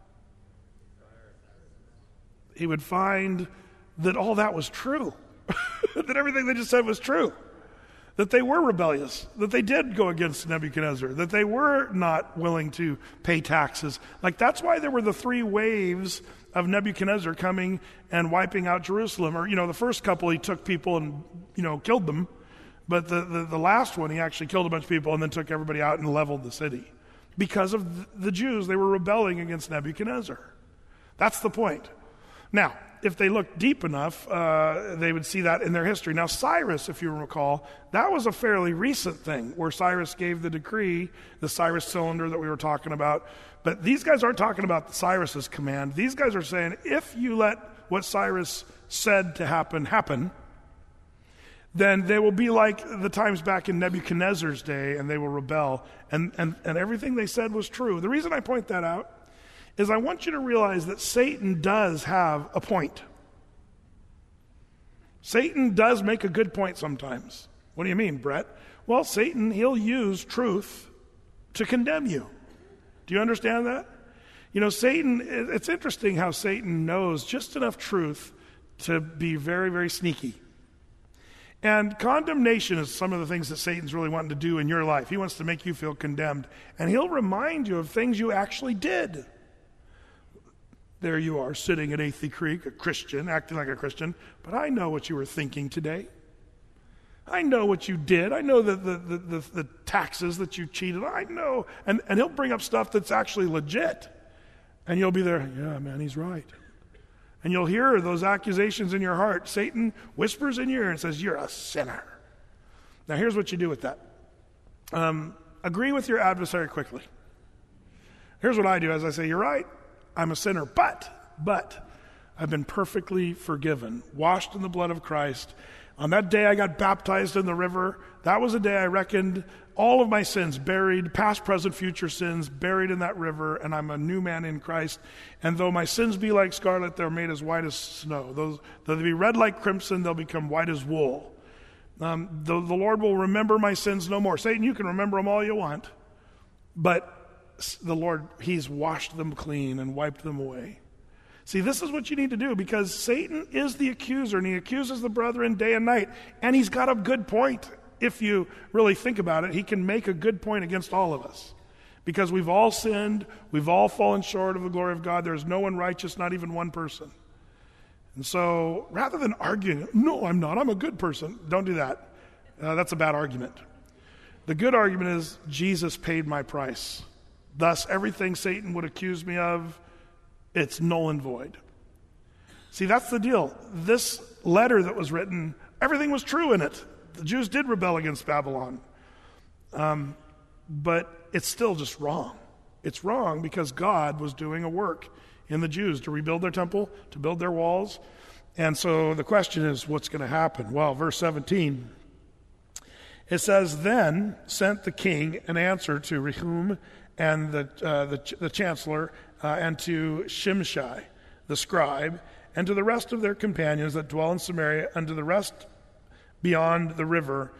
He would find that all that was true. That everything they just said was true. That they were rebellious. That they did go against Nebuchadnezzar. That they were not willing to pay taxes. That's why there were the 3 waves of Nebuchadnezzar coming and wiping out Jerusalem. Or, the first couple he took people and, killed them. But the last one, he actually killed a bunch of people and then took everybody out and leveled the city. Because of the Jews, they were rebelling against Nebuchadnezzar. That's the point. Now, if they looked deep enough, they would see that in their history. Now, Cyrus, if you recall, that was a fairly recent thing where Cyrus gave the decree, the Cyrus cylinder that we were talking about. But these guys aren't talking about Cyrus's command. These guys are saying, if you let what Cyrus said to happen, then they will be like the times back in Nebuchadnezzar's day, and they will rebel. And everything they said was true. The reason I point that out is I want you to realize that Satan does have a point. Satan does make a good point sometimes. What do you mean, Brett? Well, Satan, he'll use truth to condemn you. Do you understand that? Satan, it's interesting how Satan knows just enough truth to be very, very sneaky. And condemnation is some of the things that Satan's really wanting to do in your life. He wants to make you feel condemned. And he'll remind you of things you actually did. There you are, sitting at Athey Creek, a Christian, acting like a Christian, but I know what you were thinking today. I know what you did. I know the taxes that you cheated. I know. And he'll bring up stuff that's actually legit. And you'll be there, yeah, man, he's right. And you'll hear those accusations in your heart. Satan whispers in your ear and says, you're a sinner. Now here's what you do with that. Agree with your adversary quickly. Here's what I do as I say, you're right, I'm a sinner, but I've been perfectly forgiven, washed in the blood of Christ. On that day I got baptized in the river. That was a day I reckoned all of my sins buried, past, present, future sins, buried in that river, and I'm a new man in Christ. And though my sins be like scarlet, they're made as white as snow. Though they be red like crimson, they'll become white as wool. The Lord will remember my sins no more. Satan, you can remember them all you want, but the Lord, he's washed them clean and wiped them away. See, this is what you need to do, because Satan is the accuser, and he accuses the brethren day and night, and he's got a good point. If you really think about it, he can make a good point against all of us, because we've all sinned, we've all fallen short of the glory of God. There's no one righteous, not even one person. And so rather than arguing, no, I'm not, I'm a good person, don't do that. That's a bad argument. The good argument is Jesus paid my price. Thus, everything Satan would accuse me of, it's null and void. See, that's the deal. This letter that was written, everything was true in it. The Jews did rebel against Babylon. But it's still just wrong. It's wrong because God was doing a work in the Jews to rebuild their temple, to build their walls. And so the question is, what's going to happen? Well, verse 17, it says, then sent the king an answer to Rehum and the chancellor, and to Shimshai, the scribe, and to the rest of their companions that dwell in Samaria, and to the rest beyond the river,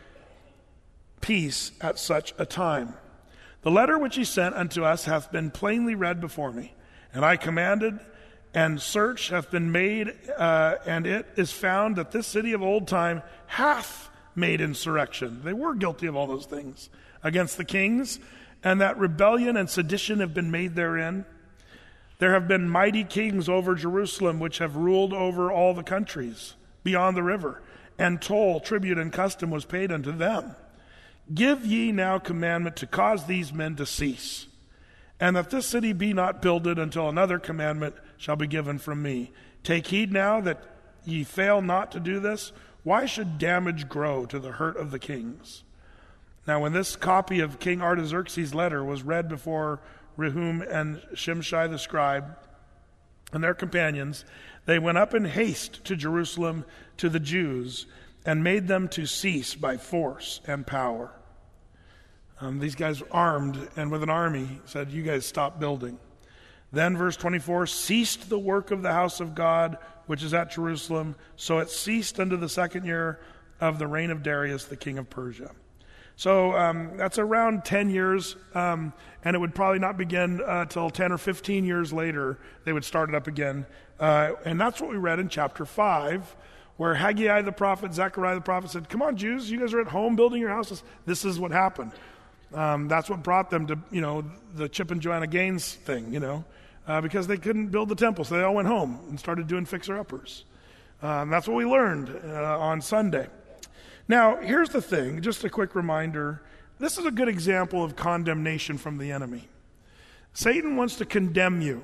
peace at such a time. The letter which he sent unto us hath been plainly read before me, and I commanded, and search hath been made, and it is found that this city of old time hath made insurrection. They were guilty of all those things against the kings, and that rebellion and sedition have been made therein. There have been mighty kings over Jerusalem, which have ruled over all the countries beyond the river, and toll, tribute, and custom was paid unto them. Give ye now commandment to cause these men to cease, and that this city be not builded until another commandment shall be given from me. Take heed now that ye fail not to do this. Why should damage grow to the hurt of the kings? Now when this copy of King Artaxerxes' letter was read before Rehum and Shimshai the scribe and their companions, they went up in haste to Jerusalem to the Jews and made them to cease by force and power. These guys were armed and with an army said, you guys stop building. Then verse 24, ceased the work of the house of God, which is at Jerusalem. So it ceased unto the second year of the reign of Darius, the king of Persia. So that's around 10 years, and it would probably not begin till 10 or 15 years later. They would start it up again. And that's what we read in chapter 5, where Haggai the prophet, Zechariah the prophet said, come on, Jews, you guys are at home building your houses. This is what happened. That's what brought them to, the Chip and Joanna Gaines thing, because they couldn't build the temple. So they all went home and started doing fixer-uppers. That's what we learned on Sunday. Now, here's the thing, just a quick reminder. This is a good example of condemnation from the enemy. Satan wants to condemn you.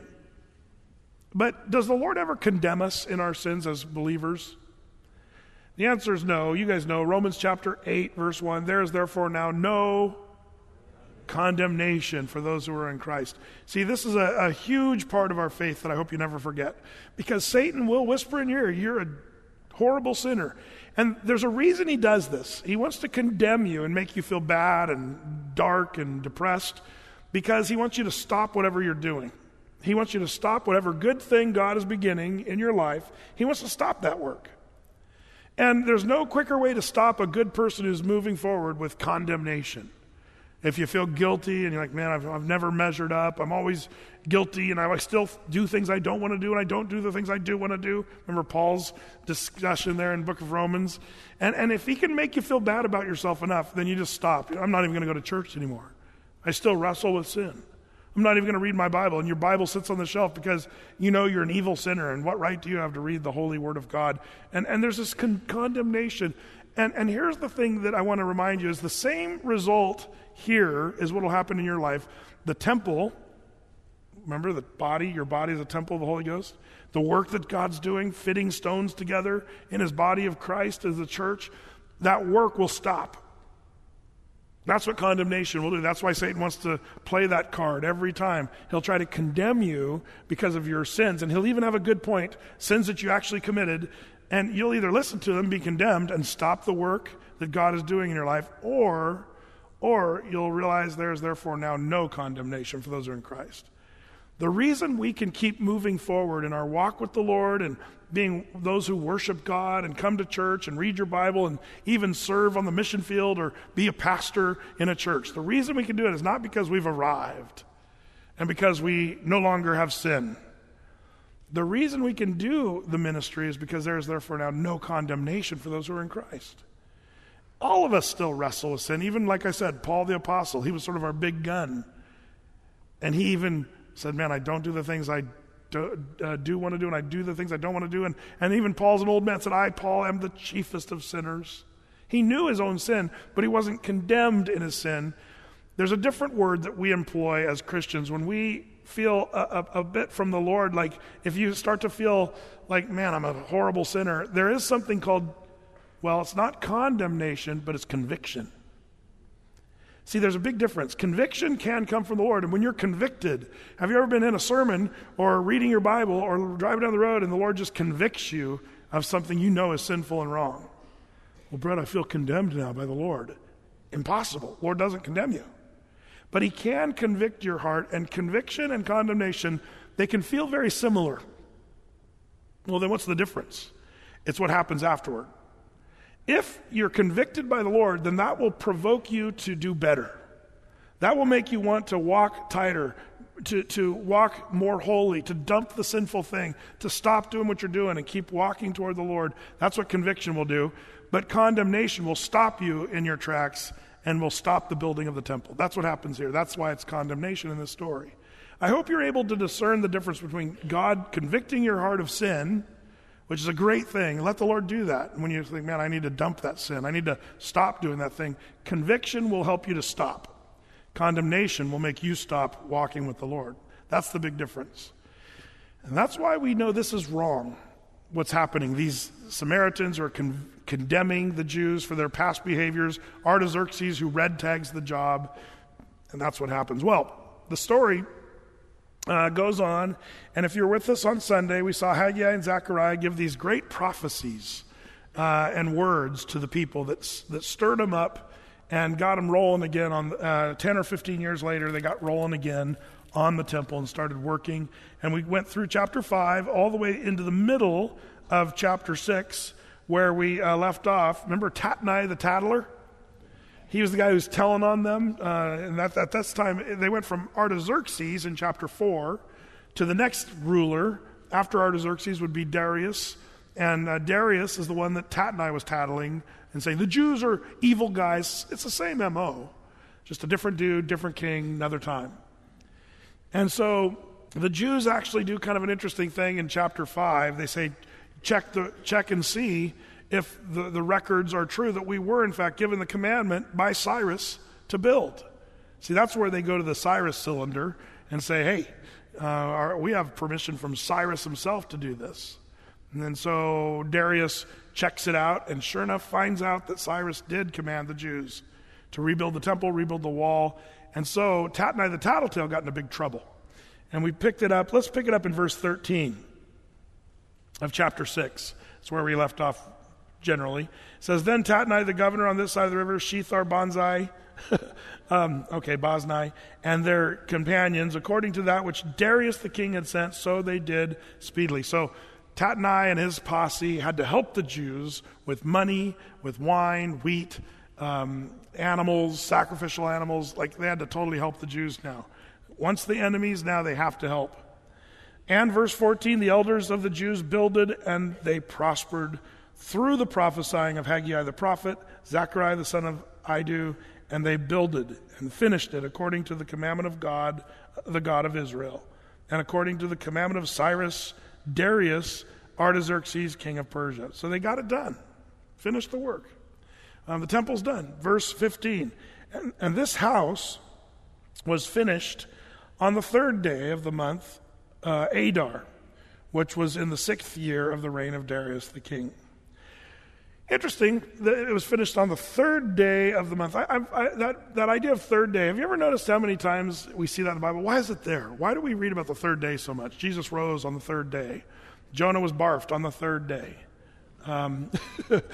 But does the Lord ever condemn us in our sins as believers? The answer is no. You guys know Romans chapter 8, verse 1. There is therefore now no condemnation for those who are in Christ. See, this is a huge part of our faith that I hope you never forget. Because Satan will whisper in your ear, you're a horrible sinner. And there's a reason he does this. He wants to condemn you and make you feel bad and dark and depressed, because he wants you to stop whatever you're doing. He wants you to stop whatever good thing God is beginning in your life. He wants to stop that work. And there's no quicker way to stop a good person who's moving forward with condemnation. If you feel guilty and you're like, man, I've never measured up. I'm always guilty and I still do things I don't want to do and I don't do the things I do want to do. Remember Paul's discussion there in the book of Romans? And if he can make you feel bad about yourself enough, then you just stop. I'm not even going to go to church anymore. I still wrestle with sin. I'm not even going to read my Bible. And your Bible sits on the shelf because you know you're an evil sinner. And what right do you have to read the holy word of God? And there's this condemnation. And here's the thing that I want to remind you is the same result here is what will happen in your life. The temple, remember your body is a temple of the Holy Ghost. The work that God's doing, fitting stones together in his body of Christ as the church, that work will stop. That's what condemnation will do. That's why Satan wants to play that card every time. He'll try to condemn you because of your sins. And he'll even have a good point, sins that you actually committed. And you'll either listen to them, be condemned, and stop the work that God is doing in your life, or you'll realize there is therefore now no condemnation for those who are in Christ. The reason we can keep moving forward in our walk with the Lord and being those who worship God and come to church and read your Bible and even serve on the mission field or be a pastor in a church, the reason we can do it is not because we've arrived and because we no longer have sin. The reason we can do the ministry is because there is therefore now no condemnation for those who are in Christ. All of us still wrestle with sin. Even like I said, Paul the Apostle, he was sort of our big gun. And he even said, man, I don't do the things I do want to do, and I do the things I don't want to do. And even Paul's an old man, said, I, Paul, am the chiefest of sinners. He knew his own sin, but he wasn't condemned in his sin. There's a different word that we employ as Christians when we feel a bit from the Lord, like if you start to feel like, man, I'm a horrible sinner, there is something called, well, it's not condemnation, but it's conviction. See, there's a big difference. Conviction can come from the Lord, and when you're convicted, have you ever been in a sermon or reading your Bible or driving down the road and the Lord just convicts you of something you know is sinful and wrong? Well, Brett, I feel condemned now by the Lord. Impossible. The Lord doesn't condemn you. But he can convict your heart, and conviction and condemnation, they can feel very similar. Well, then what's the difference? It's what happens afterward. If you're convicted by the Lord, then that will provoke you to do better. That will make you want to walk tighter, to walk more holy, to dump the sinful thing, to stop doing what you're doing and keep walking toward the Lord. That's what conviction will do. But condemnation will stop you in your tracks and will stop the building of the temple. That's what happens here. That's why it's condemnation in this story. I hope you're able to discern the difference between God convicting your heart of sin, which is a great thing. Let the Lord do that. When you think, man, I need to dump that sin. I need to stop doing that thing. Conviction will help you to stop. Condemnation will make you stop walking with the Lord. That's the big difference. And that's why we know this is wrong, what's happening. These Samaritans are condemning the Jews for their past behaviors. Artaxerxes, who red tags the job. And that's what happens. Well, the story goes on, and if you're with us on Sunday, we saw Haggai and Zechariah give these great prophecies and words to the people that stirred them up and got them rolling again. On 10 or 15 years later, they got rolling again on the temple and started working. And we went through chapter 5 all the way into the middle of chapter 6, where we left off. Remember Tatnai the tattler? He was the guy who's telling on them. And at this time, they went from Artaxerxes in chapter 4 to the next ruler. After Artaxerxes would be Darius. And Darius is the one that Tatnai was tattling and saying, the Jews are evil guys. It's the same M.O., just a different dude, different king, another time. And so the Jews actually do kind of an interesting thing in chapter 5. They say, check and see if the records are true that we were in fact given the commandment by Cyrus to build. See, that's where they go to the Cyrus cylinder and say, hey, we have permission from Cyrus himself to do this. And then so Darius checks it out and sure enough finds out that Cyrus did command the Jews to rebuild the temple, rebuild the wall. And so Tatnai the tattletale got into big trouble. And we picked it up. Let's pick it up in verse 13 of chapter 6. That's where we left off generally. It says, then Tatnai the governor on this side of the river, Shethar Bonzai, Boznai, and their companions, according to that which Darius the king had sent, so they did speedily. So Tatnai and his posse had to help the Jews with money, with wine, wheat, animals, sacrificial animals. Like they had to totally help the Jews now. Once the enemies, now they have to help. And verse 14, the elders of the Jews builded and they prospered through the prophesying of Haggai the prophet, Zechariah the son of Iddo, and they builded and finished it according to the commandment of God, the God of Israel, and according to the commandment of Cyrus, Darius, Artaxerxes, king of Persia. So they got it done, finished the work. The temple's done. Verse 15. And this house was finished on the 3rd day of the month Adar, which was in the 6th year of the reign of Darius the king. Interesting that it was finished on the 3rd day of the month. That idea of 3rd day, have you ever noticed how many times we see that in the Bible? Why is it there? Why do we read about the 3rd day so much? Jesus rose on the 3rd day. Jonah was barfed on the 3rd day. The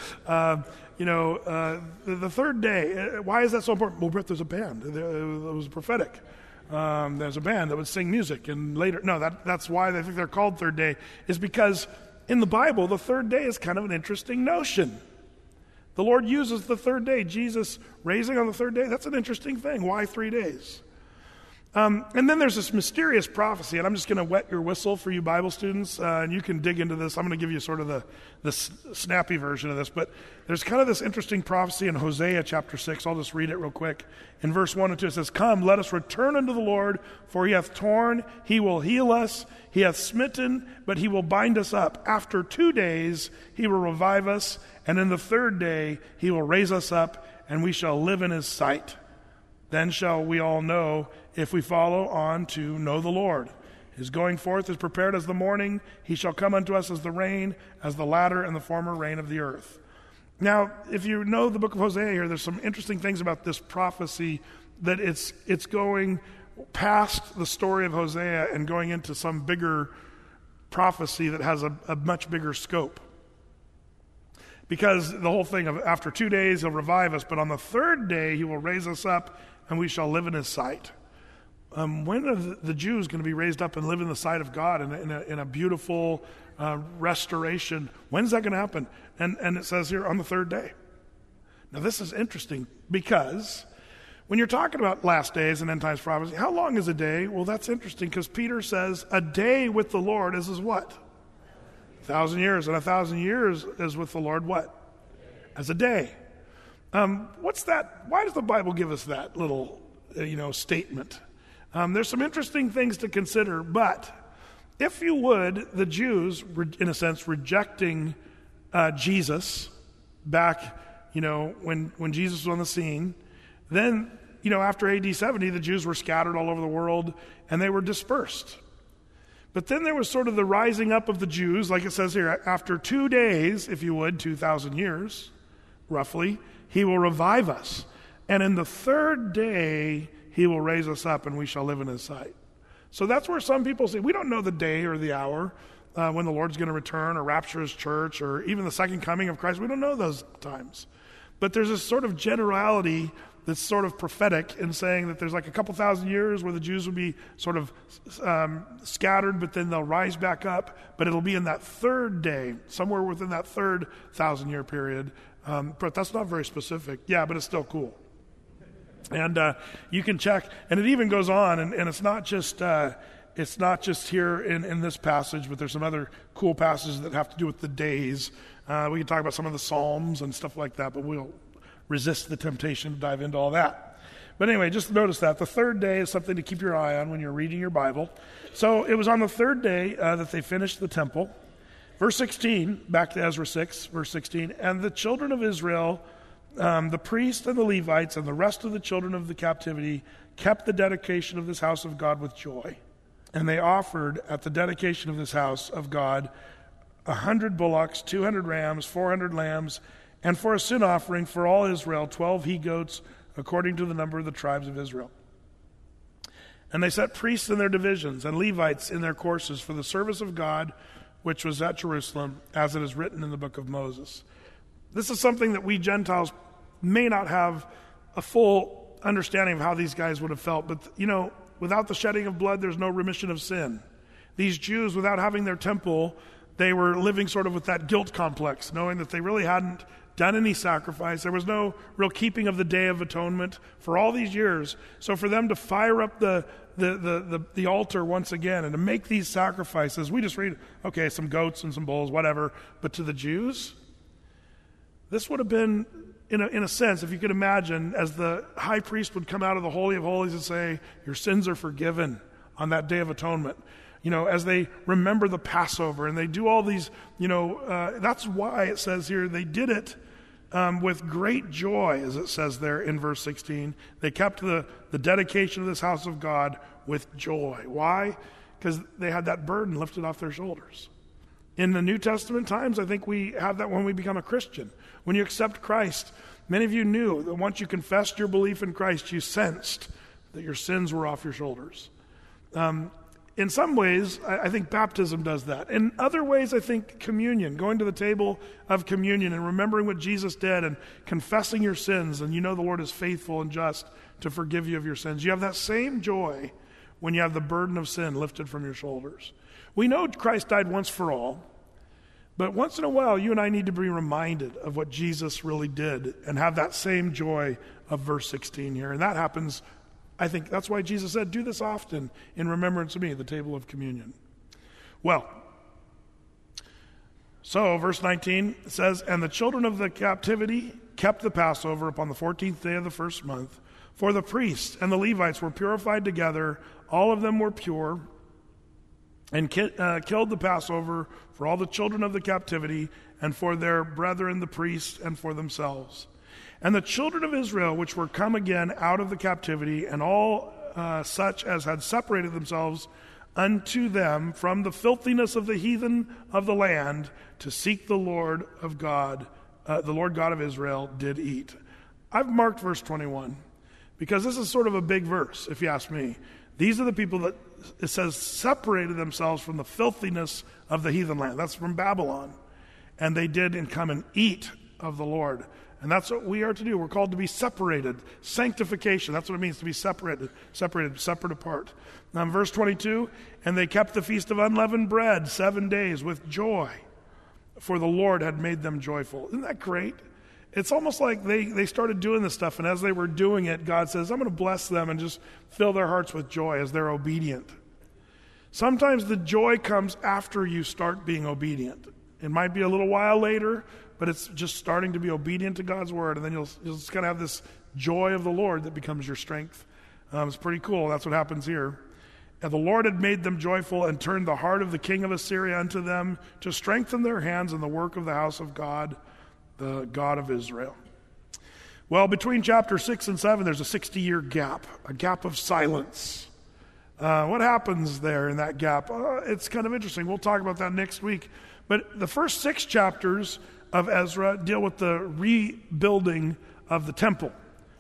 3rd day, why is that so important? Well, there's a band. It was prophetic. There's a band that would sing music, and later, that's why they think they're called 3rd day, is because in the Bible, the 3rd day is kind of an interesting notion. The Lord uses the 3rd day. Jesus raising on the 3rd day, that's an interesting thing. Why 3 days? And then there's this mysterious prophecy, and I'm just going to wet your whistle for you Bible students, and you can dig into this. I'm going to give you sort of the snappy version of this, but there's kind of this interesting prophecy in Hosea chapter 6. I'll just read it real quick. In verse 1 and 2, it says, "Come, let us return unto the Lord, for he hath torn, he will heal us. He hath smitten, but he will bind us up. After 2 days he will revive us, and in the 3rd day he will raise us up, and we shall live in his sight. Then shall we all know, if we follow on to know the Lord. His going forth is prepared as the morning. He shall come unto us as the rain, as the latter and the former rain of the earth." Now, if you know the book of Hosea here, there's some interesting things about this prophecy, that it's going past the story of Hosea and going into some bigger prophecy that has a much bigger scope. Because the whole thing of after 2 days he'll revive us, but on the 3rd day he will raise us up and we shall live in his sight. When are the Jews going to be raised up and live in the sight of God in a beautiful restoration? When's that going to happen? And it says here on the 3rd day. Now this is interesting because when you're talking about last days and end times prophecy, how long is a day? Well, that's interesting because Peter says a day with the Lord is what? 1,000 years. And 1,000 years is with the Lord what? As a day. What's that? Why does the Bible give us that little statement? There's some interesting things to consider, but if you would, the Jews, in a sense, rejecting Jesus back, when Jesus was on the scene, then, after AD 70, the Jews were scattered all over the world and they were dispersed. But then there was sort of the rising up of the Jews, like it says here, after 2 days, if you would, 2,000 years, roughly, he will revive us. And in the 3rd day, he will raise us up and we shall live in his sight. So that's where some people say, we don't know the day or the hour when the Lord's going to return or rapture his church or even the second coming of Christ. We don't know those times. But there's this sort of generality that's sort of prophetic in saying that there's like a couple thousand years where the Jews will be sort of scattered, but then they'll rise back up. But it'll be in that 3rd day, somewhere within that 3rd 1,000-year period. But that's not very specific. Yeah, but it's still cool. And you can check, and it even goes on, and it's not just here in this passage, but there's some other cool passages that have to do with the days. We can talk about some of the Psalms and stuff like that, but we'll resist the temptation to dive into all that. But anyway, just notice that. The 3rd day is something to keep your eye on when you're reading your Bible. So it was on the 3rd day that they finished the temple. Verse 16, back to Ezra 6, verse 16, "And the children of Israel, the priests and the Levites and the rest of the children of the captivity kept the dedication of this house of God with joy. And they offered at the dedication of this house of God 100 bullocks, 200 rams, 400 lambs, and for a sin offering for all Israel, 12 he-goats, according to the number of the tribes of Israel. And they set priests in their divisions and Levites in their courses for the service of God, which was at Jerusalem, as it is written in the book of Moses." This is something that we Gentiles may not have a full understanding of how these guys would have felt. But, without the shedding of blood, there's no remission of sin. These Jews, without having their temple, they were living sort of with that guilt complex, knowing that they really hadn't done any sacrifice. There was no real keeping of the Day of Atonement for all these years. So for them to fire up the altar once again and to make these sacrifices, we just read, okay, some goats and some bulls, whatever. But to the Jews, this would have been, in a sense, if you could imagine, as the high priest would come out of the Holy of Holies and say, your sins are forgiven on that Day of Atonement. As they remember the Passover and they do all these, that's why it says here they did it with great joy, as it says there in verse 16. They kept the dedication of this house of God with joy. Why? Because they had that burden lifted off their shoulders. In the New Testament times, I think we have that when we become a Christian. When you accept Christ, many of you knew that once you confessed your belief in Christ, you sensed that your sins were off your shoulders. In some ways, I think baptism does that. In other ways, I think communion, going to the table of communion and remembering what Jesus did and confessing your sins, and you know the Lord is faithful and just to forgive you of your sins. You have that same joy when you have the burden of sin lifted from your shoulders. We know Christ died once for all, but once in a while, you and I need to be reminded of what Jesus really did and have that same joy of verse 16 here. And that happens, I think that's why Jesus said, do this often in remembrance of me, the table of communion. Well, so verse 19 says, and the children of the captivity kept the Passover upon the 14th day of the first month. For the priests and the Levites were purified together. All of them were pure, and killed the Passover for all the children of the captivity, and for their brethren the priests, and for themselves. And the children of Israel, which were come again out of the captivity, and all such as had separated themselves unto them from the filthiness of the heathen of the land, to seek the Lord of God, the Lord God of Israel, did eat. I've marked verse 21, because this is sort of a big verse, if you ask me. These are the people that, it says, separated themselves from the filthiness of the heathen land. That's from Babylon. And they did and come and eat of the Lord. And that's what we are to do. We're called to be separated. Sanctification, that's what it means to be separated, separate apart. Now in verse 22, and they kept the feast of unleavened bread 7 days with joy, for the Lord had made them joyful. Isn't that great? It's almost like they started doing this stuff, and as they were doing it, God says, I'm going to bless them and just fill their hearts with joy as they're obedient. Sometimes the joy comes after you start being obedient. It might be a little while later, but it's just starting to be obedient to God's word, and then you'll just kind of have this joy of the Lord that becomes your strength. It's pretty cool. That's what happens here. And the Lord had made them joyful and turned the heart of the king of Assyria unto them to strengthen their hands in the work of the house of God, the God of Israel. Well, between chapter 6 and 7, there's a 60-year gap, a gap of silence. What happens there in that gap? It's kind of interesting. We'll talk about that next week. But the first 6 chapters of Ezra deal with the rebuilding of the temple.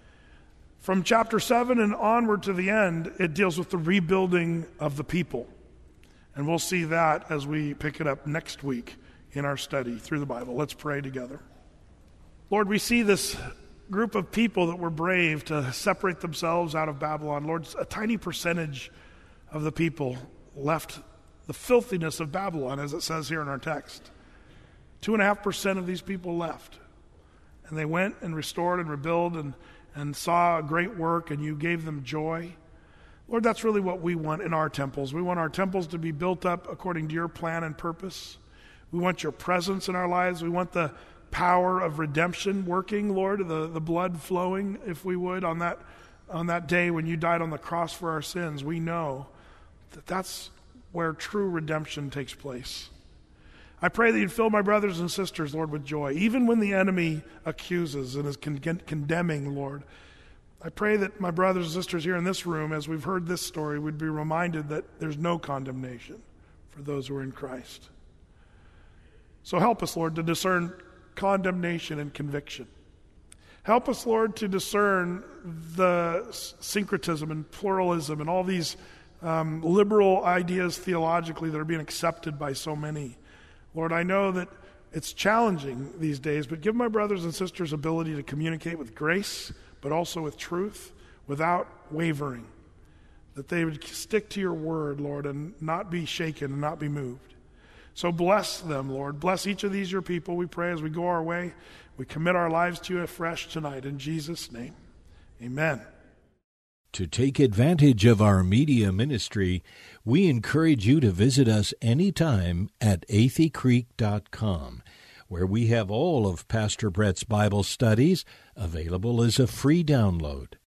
From chapter 7 and onward to the end, it deals with the rebuilding of the people. And we'll see that as we pick it up next week in our study through the Bible. Let's pray together. Lord, we see this group of people that were brave to separate themselves out of Babylon. Lord, a tiny percentage of the people left the filthiness of Babylon, as it says here in our text. 2.5% of these people left. And they went and restored and rebuilt and saw a great work, and you gave them joy. Lord, that's really what we want in our temples. We want our temples to be built up according to your plan and purpose. We want your presence in our lives. We want the power of redemption working, Lord, the blood flowing, if we would, on that day when you died on the cross for our sins. We know that that's where true redemption takes place. I pray that you'd fill my brothers and sisters, Lord, with joy, even when the enemy accuses and is condemning, Lord. I pray that my brothers and sisters here in this room, as we've heard this story, would be reminded that there's no condemnation for those who are in Christ. So help us, Lord, to discern condemnation and conviction. Help us, Lord, to discern the syncretism and pluralism and all these liberal ideas theologically that are being accepted by so many. Lord, I know that it's challenging these days, but give my brothers and sisters ability to communicate with grace, but also with truth, without wavering. That they would stick to your word, Lord, and not be shaken and not be moved. So bless them, Lord. Bless each of these your people, we pray, as we go our way. We commit our lives to you afresh tonight. In Jesus' name, amen. To take advantage of our media ministry, we encourage you to visit us anytime at atheycreek.com, where we have all of Pastor Brett's Bible studies available as a free download.